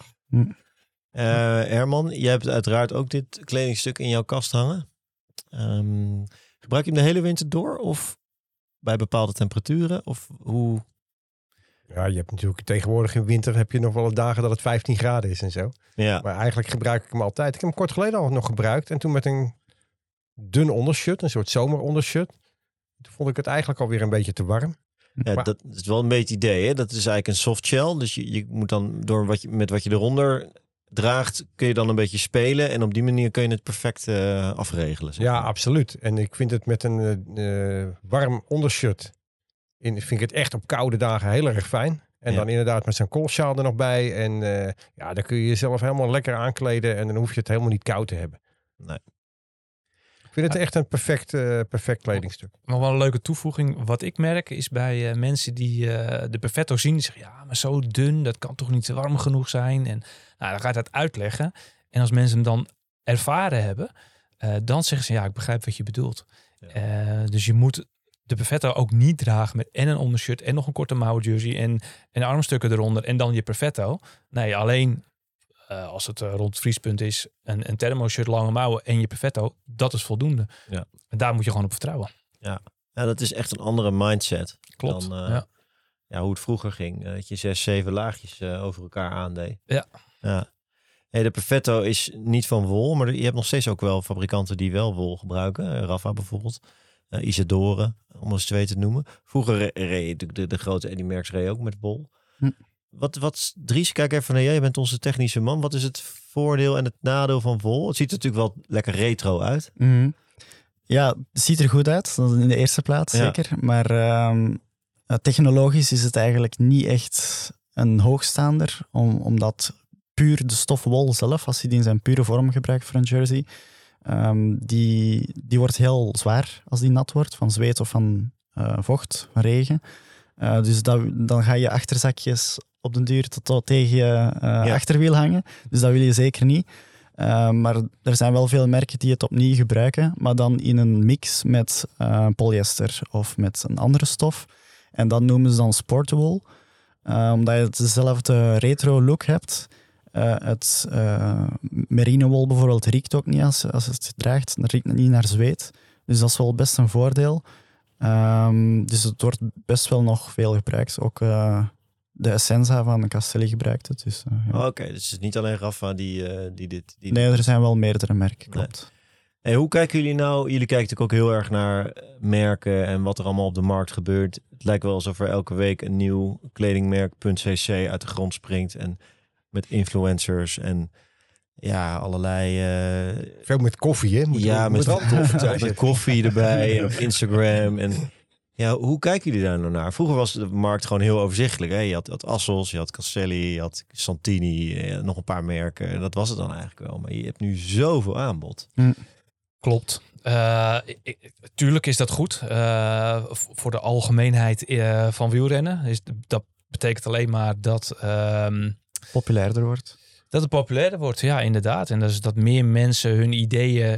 Herman, jij hebt uiteraard ook dit kledingstuk in jouw kast hangen. Gebruik je hem de hele winter door of bij bepaalde temperaturen? Of hoe? Ja, je hebt natuurlijk tegenwoordig in winter heb je nog wel eens dagen dat het 15 graden is en zo. Ja, Maar eigenlijk gebruik ik hem altijd. Ik heb hem kort geleden al nog gebruikt. En toen met een dun ondershirt, een soort zomerondershirt. Toen vond ik het eigenlijk alweer een beetje te warm. Maar- dat is wel een beetje het idee. Hè? Dat is eigenlijk een soft shell. Dus je moet dan door met wat je eronder draagt, kun je dan een beetje spelen. En op die manier kun je het perfect afregelen. Zeg Ja, maar. absoluut. En ik vind het met een warm ondershirt, vind ik het echt op koude dagen heel erg fijn. En Ja. dan inderdaad met zo'n koolsjaal er nog bij. En dan kun je jezelf helemaal lekker aankleden. En dan hoef je het helemaal niet koud te hebben. Nee. Ik vind het echt een perfect kledingstuk. Nog wel een leuke toevoeging. Wat ik merk is bij mensen die de Perfetto zien. Die zeggen, ja, maar zo dun, dat kan toch niet warm genoeg zijn. En dan ga je dat uitleggen. En als mensen hem dan ervaren hebben, dan zeggen ze, ja, ik begrijp wat je bedoelt. Ja. Dus je moet de Perfetto ook niet dragen met en een ondershirt en nog een korte mouwen jersey en armstukken eronder en dan je Perfetto. Nee, alleen als het rond het vriespunt is, een thermoshirt, lange mouwen en je Perfetto, dat is voldoende. Ja. En daar moet je gewoon op vertrouwen. Ja, dat is echt een andere mindset. Klopt. Dan, hoe het vroeger ging. Dat je 6, 7 laagjes over elkaar aandeed. Ja. Hey, de Perfetto is niet van wol, maar je hebt nog steeds ook wel fabrikanten die wel wol gebruiken. Rafa bijvoorbeeld. Isadore, om eens 2 te noemen. Vroeger reed de grote Eddy Merckx reed ook met wol. Dries, kijk even naar jij. Je bent onze technische man. Wat is het voordeel en het nadeel van wol? Het ziet er natuurlijk wel lekker retro uit. Mhm. Ja, het ziet er goed uit. Dat in de eerste plaats, Ja. zeker. Maar technologisch is het eigenlijk niet echt een hoogstaander. Omdat puur de stof wol zelf, als je die in zijn pure vorm gebruikt voor een jersey, die wordt heel zwaar als die nat wordt, van zweet of van vocht, van regen. Dus dan ga je achterzakjes op den duur tot tegen je achterwiel hangen. Dus dat wil je zeker niet. Maar er zijn wel veel merken die het opnieuw gebruiken, maar dan in een mix met polyester of met een andere stof. En dat noemen ze dan sportwool, omdat je dezelfde retro look hebt. Het merino wol bijvoorbeeld riekt ook niet als het draagt. Dat riekt niet naar zweet. Dus dat is wel best een voordeel. Dus het wordt best wel nog veel gebruikt. Ook de Essenza van Castelli gebruikt het. Dus, ja. Oké, dus het is niet alleen Rafa die dit... Nee, er zijn wel meerdere merken, klopt. Hey, hoe kijken jullie nou? Jullie kijken natuurlijk ook heel erg naar merken en wat er allemaal op de markt gebeurt. Het lijkt wel alsof er elke week een nieuw kledingmerk.cc uit de grond springt. En met influencers en allerlei... Veel met koffie, hè? Met koffie erbij en op Instagram. En ja, hoe kijken jullie daar nou naar? Vroeger was de markt gewoon heel overzichtelijk. Hè? Je had Assels, je had Castelli, je had Santini, nog een paar merken. En dat was het dan eigenlijk wel. Maar je hebt nu zoveel aanbod. Klopt. Tuurlijk is dat goed voor de algemeenheid van wielrennen. Dat betekent alleen maar dat... populairder wordt. Dat het populairder wordt, ja, inderdaad. En dus dat meer mensen hun ideeën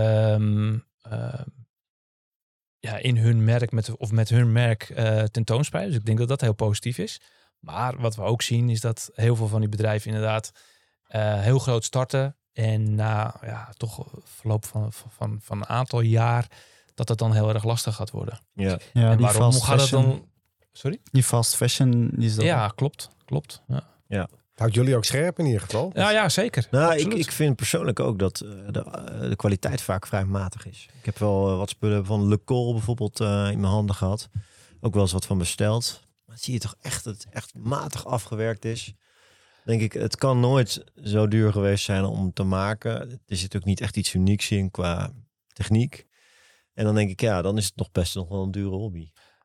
in hun merk met hun merk tentoonspreiden. Dus ik denk dat dat heel positief is. Maar wat we ook zien is dat heel veel van die bedrijven inderdaad heel groot starten. En na toch verloop van een aantal jaar dat het dan heel erg lastig gaat worden. Ja. Ja, En die waarom fast gaat het fashion, dan... Sorry? Die fast fashion is dat. Ja, klopt. Ja. Houdt jullie ook scherp in ieder geval? Ja, zeker. Nou, Absoluut. ik vind persoonlijk ook dat de kwaliteit vaak vrij matig is. Ik heb wel wat spullen van Le Col bijvoorbeeld in mijn handen gehad. Ook wel eens wat van besteld. Maar zie je toch echt dat het echt matig afgewerkt is. Denk ik, het kan nooit zo duur geweest zijn om te maken. Er zit ook niet echt iets unieks in qua techniek. En dan denk ik, dan is het nog best nog wel een dure hobby.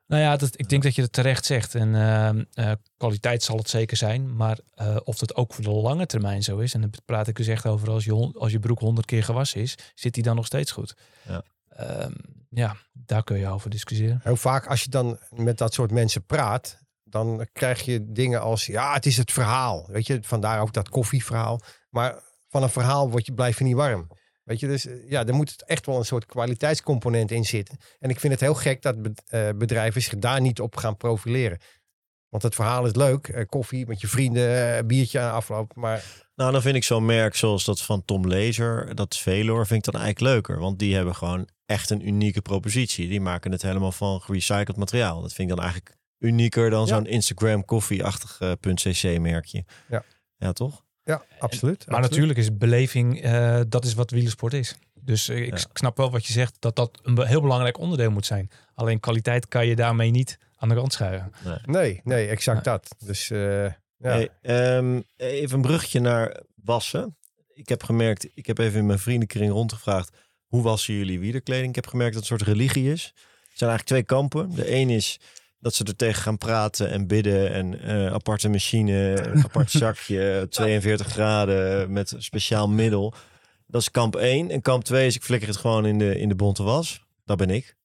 Nou ja, ik denk dat je het terecht zegt. En kwaliteit zal het zeker zijn. Maar of dat ook voor de lange termijn zo is. En dan praat ik dus echt over als je broek 100 keer gewassen is. Zit die dan nog steeds goed? Ja. Daar kun je over discussiëren. Heel vaak als je dan met dat soort mensen praat. Dan krijg je dingen als, ja, het is het verhaal. Weet je, vandaar ook dat koffieverhaal. Maar van een verhaal blijf je niet warm. Weet je, dus ja, er moet echt wel een soort kwaliteitscomponent in zitten. En ik vind het heel gek dat bedrijven zich daar niet op gaan profileren. Want het verhaal is leuk. Koffie met je vrienden, biertje aan afloop. Maar... Nou, dan vind ik zo'n merk zoals dat van Tom Laser, dat is Velor, vind ik dan eigenlijk leuker. Want die hebben gewoon echt een unieke propositie. Die maken het helemaal van gerecycled materiaal. Dat vind ik dan eigenlijk unieker dan zo'n Instagram koffie-achtig .cc merkje. Ja, toch? Ja, absoluut. Maar natuurlijk is beleving, dat is wat wielersport is. Dus ik snap wel wat je zegt, dat een heel belangrijk onderdeel moet zijn. Alleen kwaliteit kan je daarmee niet aan de rand schuiven. Nee, exact dat. Dus ja. Hey, even een bruggetje naar wassen. Ik heb gemerkt, ik heb even in mijn vriendenkring rondgevraagd, hoe wassen jullie wielerkleding? Ik heb gemerkt dat het een soort religie is. Er zijn eigenlijk twee kampen. De een is dat ze er tegen gaan praten en bidden en aparte machine, apart zakje, 42 graden met speciaal middel. Dat is kamp 1. En kamp 2 is ik flikker het gewoon in de bonte was. Dat ben ik.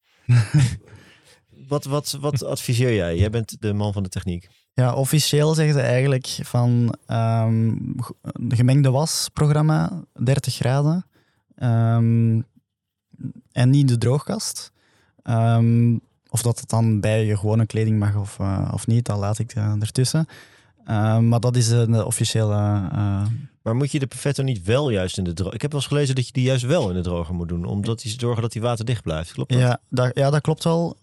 Wat adviseer jij? Jij bent de man van de techniek. Ja, officieel zeggen ze eigenlijk van de gemengde wasprogramma, 30 graden. En niet de droogkast. Of dat het dan bij je gewone kleding mag of niet, dat laat ik ertussen. Maar dat is de officiële... Maar moet je de perfetto niet wel juist in de droger... Ik heb wel eens gelezen dat je die juist wel in de droger moet doen. Omdat die zorgen dat die waterdicht blijft. Klopt dat? Ja, dat klopt wel.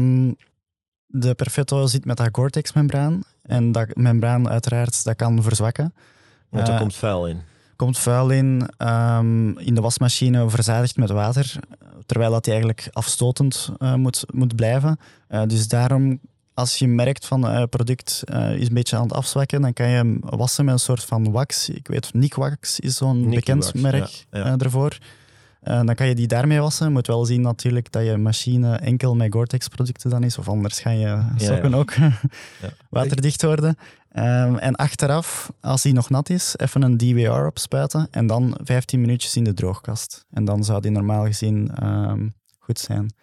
De perfetto zit met dat Gore-Tex-membraan. En dat membraan uiteraard, dat kan verzwakken. Want er komt vuil in. Komt vuil in de wasmachine verzadigd met water. Terwijl dat die eigenlijk afstotend moet blijven. Dus daarom, als je merkt van het product is een beetje aan het afzwakken, dan kan je hem wassen met een soort van wax. Ik weet, Nikwax is zo'n bekend merk ervoor. Dan kan je die daarmee wassen. Je moet wel zien natuurlijk dat je machine enkel met Gore-Tex producten dan is. Of anders gaan je sokken ook waterdicht worden. En achteraf, als die nog nat is, even een DWR opspuiten. En dan 15 minuutjes in de droogkast. En dan zou die normaal gezien goed zijn.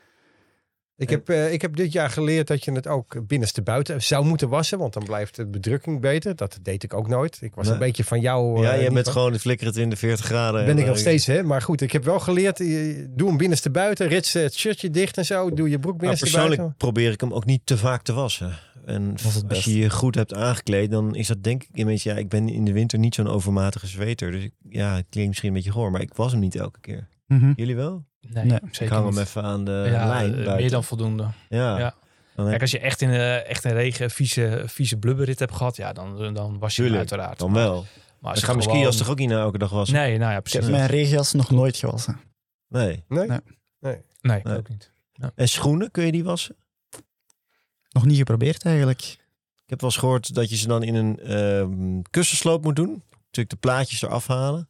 Ik heb dit jaar geleerd dat je het ook binnenstebuiten zou moeten wassen. Want dan blijft de bedrukking beter. Dat deed ik ook nooit. Ik was een beetje van jou. Ja, je bent gewoon flikkeren in de 40 graden. Ben ik nog steeds, hè. Maar goed, ik heb wel geleerd. Doe hem binnenstebuiten. Rits het shirtje dicht en zo. Doe je broek binnenstebuiten. Persoonlijk probeer ik hem ook niet te vaak te wassen. En als je je goed hebt aangekleed, dan is dat denk ik een beetje... Ja, ik ben in de winter niet zo'n overmatige zweter. Dus het klinkt misschien een beetje goor. Maar ik was hem niet elke keer. Mm-hmm. Jullie wel? Nee, zeker ik hang niet. hem even aan de lijn buiten. Meer dan voldoende. Ja. Kijk, als je echt een regen, vieze blubberrit hebt gehad, dan was je hem uiteraard. Dan wel. Maar als ik ga mijn skijas toch ook niet elke dag wassen? Nee, nou ja, Ik precies. heb mijn regenjas nog nooit gewassen. Nee. Nee, ook niet. Ja. En schoenen, kun je die wassen? Nog niet geprobeerd eigenlijk. Ik heb wel eens gehoord dat je ze dan in een kussensloop moet doen. Natuurlijk de plaatjes eraf halen.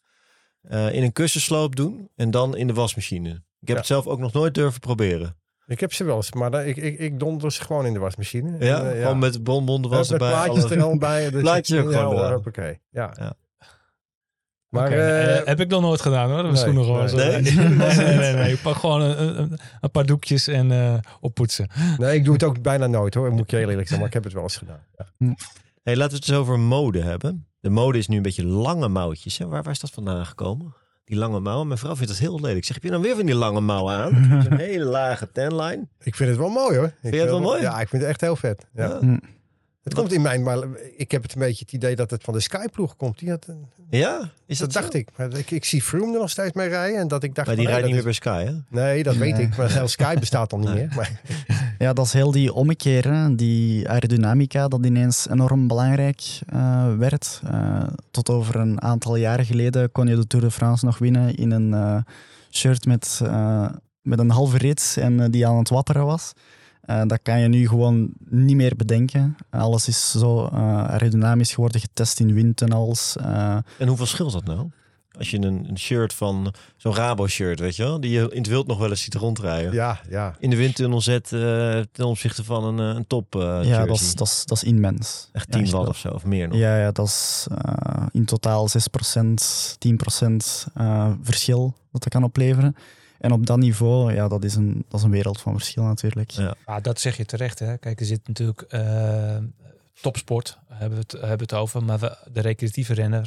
In een kussensloop doen en dan in de wasmachine. Ik heb het zelf ook nog nooit durven proberen. Ik heb ze wel eens, maar ik donder ze gewoon in de wasmachine. Ja, gewoon met bonbon was met erbij. plaatjes er al bij. Dus plaatjes ook gewoon oké. Ja. Maar heb ik nog nooit gedaan hoor. Dat schoenen gewoon zo. Nee. Ik pak gewoon een paar doekjes en oppoetsen. Nee, ik doe het ook bijna nooit hoor. Moet ik heel eerlijk zeggen, maar ik heb het wel eens gedaan. Ja. Hey, laten we het eens over mode hebben. De mode is nu een beetje lange mouwtjes. Hè? Waar is dat vandaan gekomen? Die lange mouwen. Mijn vrouw vindt dat heel lelijk. Zeg, heb je dan weer van die lange mouwen aan? Een hele lage tanline. Ik vind het wel mooi hoor. Vind je het wel mooi? Ja, ik vind het echt heel vet. Ja. Het komt in mijn, maar ik heb het een beetje het idee dat het van de Sky-ploeg komt. Die had is dat dacht zo? ik. Maar ik zie Froome er nog steeds mee rijden. En dat ik dacht Maar die van, rijdt niet meer dat bij Sky, hè? Nee, dat weet ik. Maar zelfs Sky bestaat al niet meer. Maar... Ja, dat is heel die ommekeer. Hè? Die aerodynamica dat ineens enorm belangrijk werd. Tot over een aantal jaren geleden kon je de Tour de France nog winnen in een shirt met een halve rits en die aan het wapperen was. Dat kan je nu gewoon niet meer bedenken. Alles is zo aerodynamisch geworden, getest in windtunnels. En hoeveel scheelt dat nou? Als je een shirt van zo'n Rabo-shirt, weet je wel, die je in het wild nog wel eens ziet rondrijden. Ja. In de windtunnel zet ten opzichte van een top Ja, jersey. dat is immens. Echt 10 Ja, watt of zo, of meer nog. Ja, dat is in totaal 6%, 10% verschil dat kan opleveren. En op dat niveau, ja, dat is een wereld van verschil natuurlijk. Ja. Maar dat zeg je terecht, hè. Kijk, er zit natuurlijk topsport, hebben we het over. Maar de recreatieve renner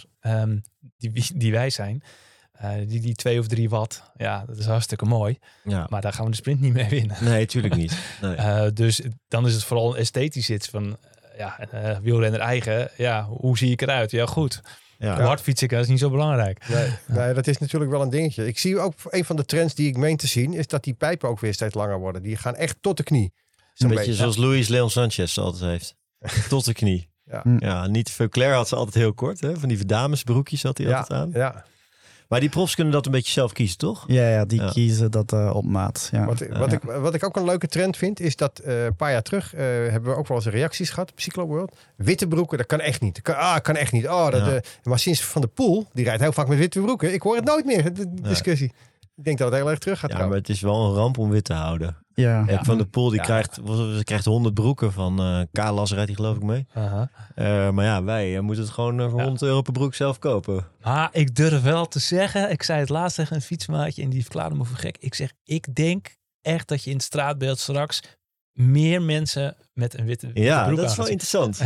die wij zijn, die 2 of 3 watt, ja, dat is hartstikke mooi. Ja. Maar daar gaan we de sprint niet mee winnen. Nee, tuurlijk niet. Nee. Dus dan is het vooral esthetisch iets van, wielrenner eigen. Ja, hoe zie ik eruit? Ja, goed. Ja. Hoe hard fiets ik, dat is niet zo belangrijk. Nee, dat is natuurlijk wel een dingetje. Ik zie ook een van de trends die ik meen te zien, is dat die pijpen ook weer steeds langer worden. Die gaan echt tot de knie. Een beetje zoals Luis Leon Sanchez altijd heeft. Tot de knie. Ja, niet Veuclair had ze altijd heel kort. Hè? Van die damesbroekjes had hij altijd aan. Ja. Maar die profs kunnen dat een beetje zelf kiezen, toch? Ja, die kiezen dat op maat. Ja. Wat ik ook een leuke trend vind, is dat een paar jaar terug hebben we ook wel eens reacties gehad op Cyclo World. Witte broeken, dat kan echt niet. Kan echt niet. Maar sinds Van der Poel, die rijdt heel vaak met witte broeken. Ik hoor het nooit meer, de discussie. Ik denk dat het heel erg terug gaat komen. Maar het is wel een ramp om wit te houden. Ja. Van der Poel, die krijgt 100 broeken van Kalas, rijdt hij geloof ik mee. Maar ja, wij moeten het gewoon voor 100 euro per broek zelf kopen. Maar ik durf wel te zeggen, ik zei het laatst tegen een fietsmaatje en die verklaarde me voor gek. Ik zeg, ik denk echt dat je in het straatbeeld straks meer mensen met een witte broek dat is wel interessant.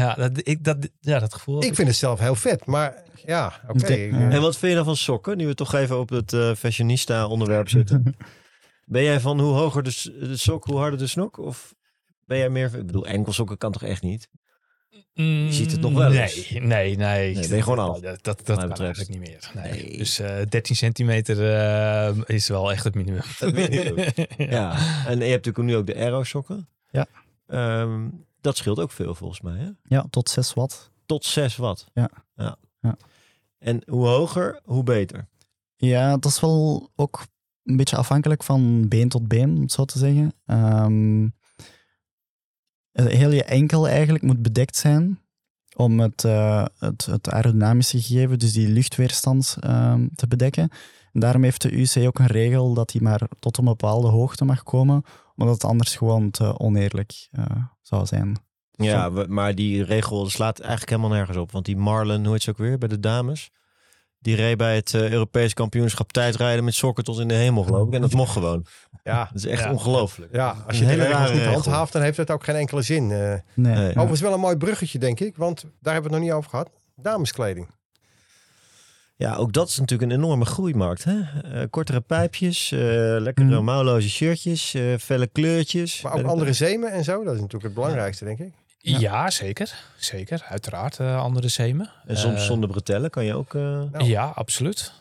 Dat gevoel. Ik vind het zelf heel vet, maar ja, oké. En wat vind je dan van sokken? Nu we toch even op het fashionista onderwerp zitten. Ben jij van hoe hoger de sok, hoe harder de snok? Of ben jij meer... Ik bedoel, enkelsokken kan toch echt niet? Je ziet het nog wel eens. Nee. Ben je gewoon af? Dat kan eigenlijk niet meer. Nee. Dus 13 centimeter is wel echt het minimum. Ja, en je hebt natuurlijk nu ook de Aero sokken. Ja. Dat scheelt ook veel volgens mij, hè? Ja, tot 6 watt. Tot 6 watt. Ja. En hoe hoger, hoe beter. Ja, dat is wel ook een beetje afhankelijk van been tot been, om het zo te zeggen. Heel je enkel eigenlijk moet bedekt zijn om het aerodynamische gegeven, dus die luchtweerstand, te bedekken. En daarom heeft de UC ook een regel dat die maar tot een bepaalde hoogte mag komen, omdat het anders gewoon te oneerlijk zou zijn. Ja, maar die regel slaat eigenlijk helemaal nergens op. Want die Marlon, hoe heet ze ook weer, bij de dames... Die reed bij het Europees kampioenschap tijdrijden met sokken tot in de hemel, geloof ik. En dat mocht gewoon. Ja. Dat is echt ongelooflijk. Ja, als je de regels niet handhaaft, dan heeft het ook geen enkele zin. Nee. Overigens wel een mooi bruggetje, denk ik. Want daar hebben we het nog niet over gehad. Dameskleding. Ja, ook dat is natuurlijk een enorme groeimarkt. Hè? Kortere pijpjes, lekkere mouwloze shirtjes, felle kleurtjes. Maar ook andere zeemen en zo. Dat is natuurlijk het belangrijkste, denk ik. Ja, zeker. Zeker, uiteraard. Andere zeemen. En soms zonder bretellen kan je ook... Ja, absoluut.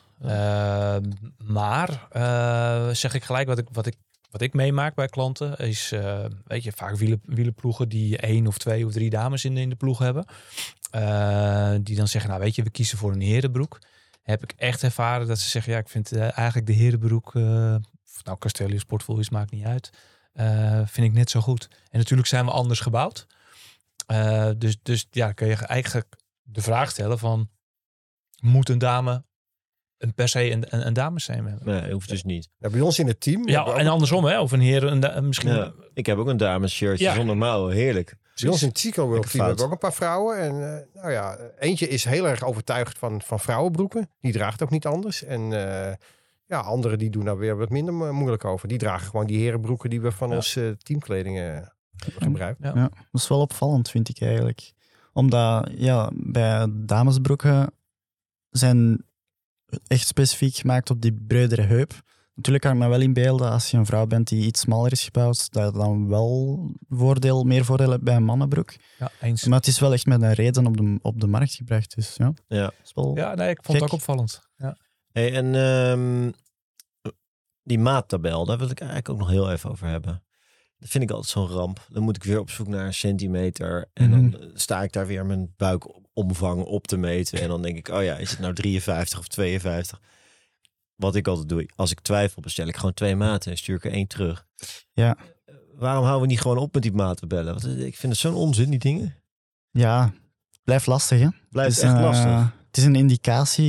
Maar zeg ik gelijk wat ik meemaak bij klanten is, weet je, vaak wielerploegen die 1 of 2 of 3 dames in de ploeg hebben. Die dan zeggen, nou weet je, we kiezen voor een herenbroek. Heb ik echt ervaren dat ze zeggen, ja, ik vind eigenlijk de herenbroek, of nou Castellius Sportfolios maakt niet uit, vind ik net zo goed. En natuurlijk zijn we anders gebouwd. Dus ja, kun je eigenlijk de vraag stellen van, moet een dame per se een dameszeem hebben? Nee, hoeft dus niet. Ja, bij ons in het team... Ja, en andersom, hè? Of een heer misschien... Ja, ik heb ook een damesshirtje zonder mouwen. Heerlijk. Bij ons in het Cyclo World Team hebben we ook een paar vrouwen. En eentje is heel erg overtuigd van vrouwenbroeken. Die draagt ook niet anders. En anderen die doen daar weer wat minder moeilijk over. Die dragen gewoon die herenbroeken die we van onze teamkleding hebben gebruikt. Ja, dat is wel opvallend, vind ik eigenlijk. Omdat bij damesbroeken zijn echt specifiek gemaakt op die bredere heup. Natuurlijk kan ik me wel inbeelden, als je een vrouw bent die iets smaller is gebouwd, dat je dan wel meer voordeel hebt bij een mannenbroek. Ja, eens. Maar het is wel echt met een reden op de markt gebracht. Dus ja. Nee, ik vond het ook opvallend. Ja. Hey, en die maattabel, daar wil ik eigenlijk ook nog heel even over hebben. Dat vind ik altijd zo'n ramp. Dan moet ik weer op zoek naar een centimeter. En dan sta ik daar weer mijn buikomvang op te meten. En dan denk ik, oh ja, is het nou 53 of 52? Wat ik altijd doe, als ik twijfel, bestel ik gewoon 2 maten en stuur ik er 1 terug. Ja. Waarom houden we niet gewoon op met die maattabellen? Want ik vind het zo'n onzin, die dingen. Ja, blijft lastig, hè? Blijft echt lastig. Het is een indicatie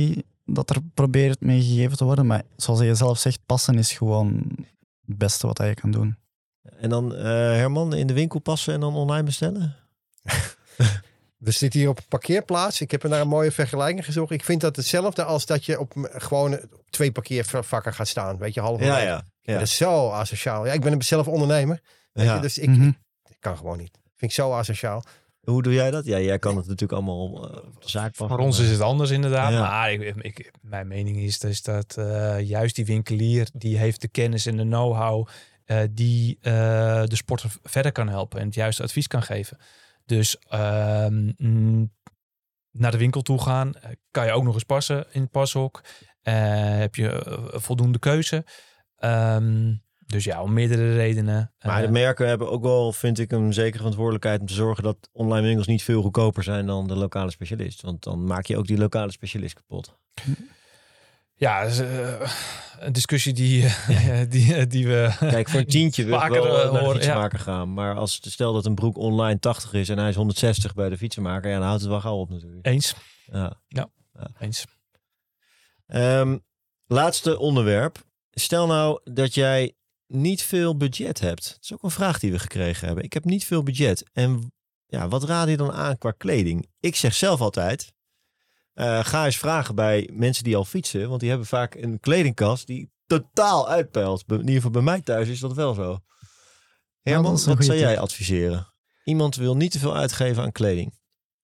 dat er probeert mee gegeven te worden. Maar zoals je zelf zegt, passen is gewoon het beste wat je kan doen. En dan Herman, in de winkel passen en dan online bestellen? We zitten hier op een parkeerplaats. Ik heb er naar een mooie vergelijking gezocht. Ik vind dat hetzelfde als dat je gewoon op 2 parkeervakken gaat staan. Weet je, halverwege. Ja. Dat is zo asociaal. Ja, ik ben zelf ondernemer. Weet je, dus ik kan gewoon niet. Vind ik zo asociaal. Hoe doe jij dat? Ja, jij kan het natuurlijk allemaal op de zaak passen. Voor ons is het anders inderdaad. Ja. Maar mijn mening is dus dat juist die winkelier, die heeft de kennis en de know-how die de sporter verder kan helpen en het juiste advies kan geven. Dus naar de winkel toe gaan, kan je ook nog eens passen in het pashok. Heb je voldoende keuze. Dus ja, om meerdere redenen. Maar de merken hebben ook wel, vind ik, een zekere verantwoordelijkheid om te zorgen dat online winkels niet veel goedkoper zijn dan de lokale specialist. Want dan maak je ook die lokale specialist kapot. Ja, dat is een discussie die we... Kijk, voor een tientje wil ik vaker wel naar de horen, fietsenmaker gaan. Maar als stel dat een broek online 80 is en hij is 160 bij de fietsenmaker, ja, dan houdt het wel gauw op natuurlijk. Eens. Ja. Eens. Laatste onderwerp. Stel nou dat jij niet veel budget hebt. Dat is ook een vraag die we gekregen hebben. Ik heb niet veel budget. En ja, wat raad je dan aan qua kleding? Ik zeg zelf altijd, ga eens vragen bij mensen die al fietsen. Want die hebben vaak een kledingkast die totaal uitpeilt. In ieder geval bij mij thuis is dat wel zo. Herman, wat zou jij adviseren? Iemand wil niet te veel uitgeven aan kleding.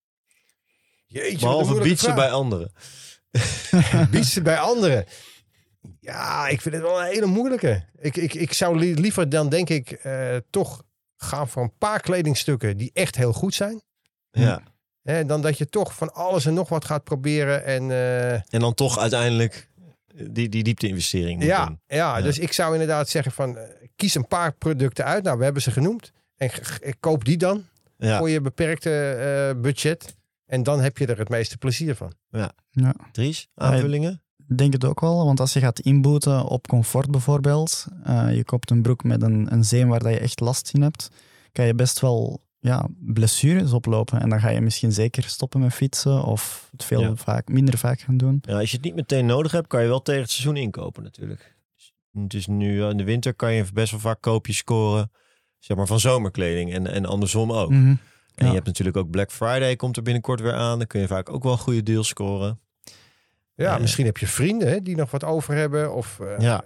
Jeetje, Behalve bietsen bij anderen. Bietsen bij anderen. Ja, ik vind het wel een hele moeilijke. Ik zou liever dan denk ik toch gaan voor een paar kledingstukken die echt heel goed zijn. Ja. Dan dat je toch van alles en nog wat gaat proberen. En dan toch uiteindelijk die diepte-investering moet doen. Ja, dus ik zou inderdaad zeggen van kies een paar producten uit. Nou, we hebben ze genoemd. En koop die dan voor je beperkte budget. En dan heb je er het meeste plezier van. Ja. Dries, Ja, aanvullingen? Ik denk het ook wel, want als je gaat inboeten op comfort bijvoorbeeld, je koopt een broek met een zeem waar dat je echt last in hebt, kan je best wel blessures oplopen. En dan ga je misschien zeker stoppen met fietsen of het minder vaak gaan doen. Ja, als je het niet meteen nodig hebt, kan je wel tegen het seizoen inkopen natuurlijk. Dus nu in de winter kan je best wel vaak koopjes scoren, zeg maar van zomerkleding en andersom ook. Mm-hmm. En je hebt natuurlijk ook Black Friday, komt er binnenkort weer aan. Dan kun je vaak ook wel goede deals scoren. Ja, misschien heb je vrienden die nog wat over hebben. Of, Ja,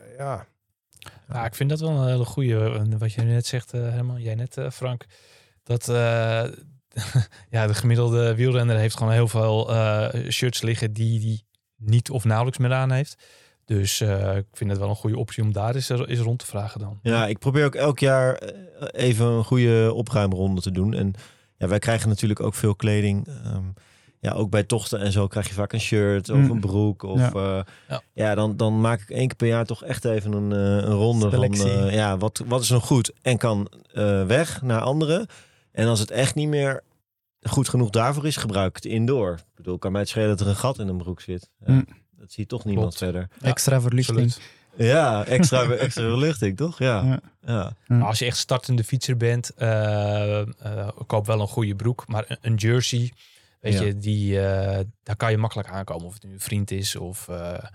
ik vind dat wel een hele goede. Wat je net zegt, Herman, jij net, Frank. Dat de gemiddelde wielrenner heeft gewoon heel veel shirts liggen die niet of nauwelijks meer aan heeft. Dus ik vind het wel een goede optie om daar eens rond te vragen dan. Ja, ik probeer ook elk jaar even een goede opruimronde te doen. En ja, wij krijgen natuurlijk ook veel kleding. Ook bij tochten en zo krijg je vaak een shirt of een broek. Of, dan maak ik 1 keer per jaar toch echt even een ronde selectie. van wat is nog goed en kan weg naar anderen. En als het echt niet meer goed genoeg daarvoor is, gebruik ik het indoor. Ik bedoel, kan mij het schelen dat er een gat in een broek zit. Dat ziet toch niemand verder. Extra verluchting. Absoluut. Ja, extra verluchting, toch? Ja. Maar als je echt startende fietser bent, koop wel een goede broek. Maar een jersey, weet je, daar kan je makkelijk aankomen. Of het nu een vriend is of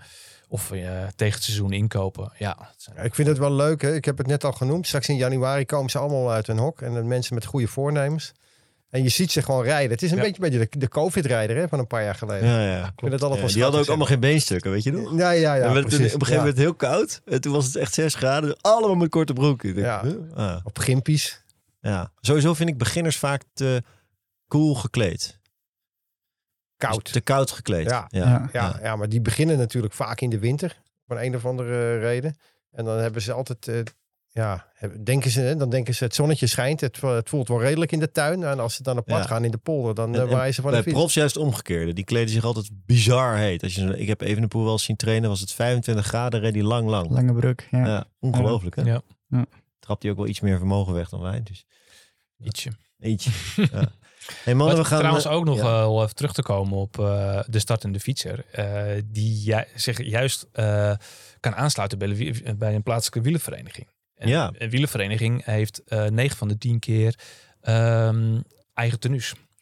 tegen het seizoen inkopen. Ja, ik vind het wel leuk. Hè? Ik heb het net al genoemd. Straks in januari komen ze allemaal uit hun hok. En de mensen met goede voornemens. En je ziet ze gewoon rijden. Het is een beetje de COVID-rijder van een paar jaar geleden. Ja. Ik vind het altijd wel Die hadden ook allemaal geen beenstukken, weet je nog? Ja. En werd precies. op een gegeven moment heel koud. En toen was het echt 6 graden. Dus allemaal met korte broek. Ik denk, Op gimpies. Ja. Sowieso vind ik beginners vaak te cool gekleed. Koud. Dus te koud gekleed. Ja, maar die beginnen natuurlijk vaak in de winter. Van een of andere reden. En dan hebben ze altijd... denken ze het zonnetje schijnt. Het voelt wel redelijk in de tuin. En als ze dan op pad gaan in de polder, dan waaien ze van de bij fiets. profs juist omgekeerde. Die kleden zich altijd bizar heet. Ik heb Evenepoel wel eens zien trainen. Was het 25 graden, reed hij lang. Lange broek, ja. Ongelooflijk, hè? Ja. Trapt hij ook wel iets meer vermogen weg dan wij. Dus. Ietsje. Ja. Hey mannen, we gaan trouwens ook nog wel even terug te komen op de startende fietser. Die zich juist kan aansluiten bij een plaatselijke wielervereniging. En een wielervereniging heeft 9 van de 10 keer eigen tenues.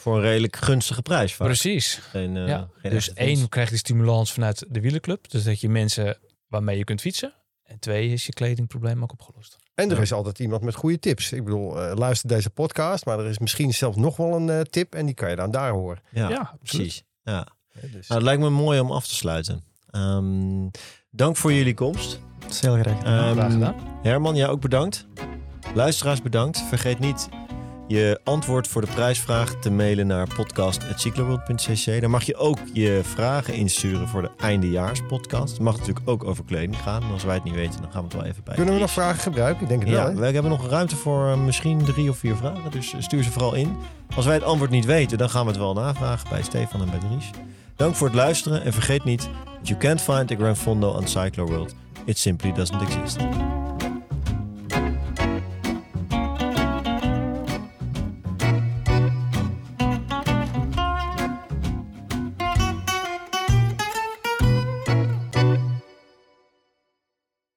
Voor een redelijk gunstige prijs vaak. Precies. Geen, Ja. geen Dus echte winst. 1 krijg je stimulans vanuit de wielerclub. Dus dat je mensen waarmee je kunt fietsen. En 2 is je kledingprobleem ook opgelost. En er is altijd iemand met goede tips. Ik bedoel, luister deze podcast, maar er is misschien zelfs nog wel een tip en die kan je dan daar horen. Ja, Ja, absoluut. precies. Ja. Dus. Nou, het lijkt me mooi om af te sluiten. Dank voor jullie komst. Dat is heel graag gedaan. Graag gedaan. Herman, jij ook bedankt. Luisteraars bedankt. Vergeet niet je antwoord voor de prijsvraag te mailen naar podcast@cycloworld.cc. Daar mag je ook je vragen insturen voor de eindejaarspodcast. Het mag natuurlijk ook over kleding gaan. En als wij het niet weten, dan gaan we het wel even bij. Kunnen we nog vragen gebruiken? Ik denk het wel. Ja, Hè? we hebben nog ruimte voor misschien 3 of 4 vragen. Dus stuur ze vooral in. Als wij het antwoord niet weten, dan gaan we het wel navragen bij Stefan en bij Dries. Dank voor het luisteren. En vergeet niet, you can't find a Gran Fondo on Cyclo World. It simply doesn't exist.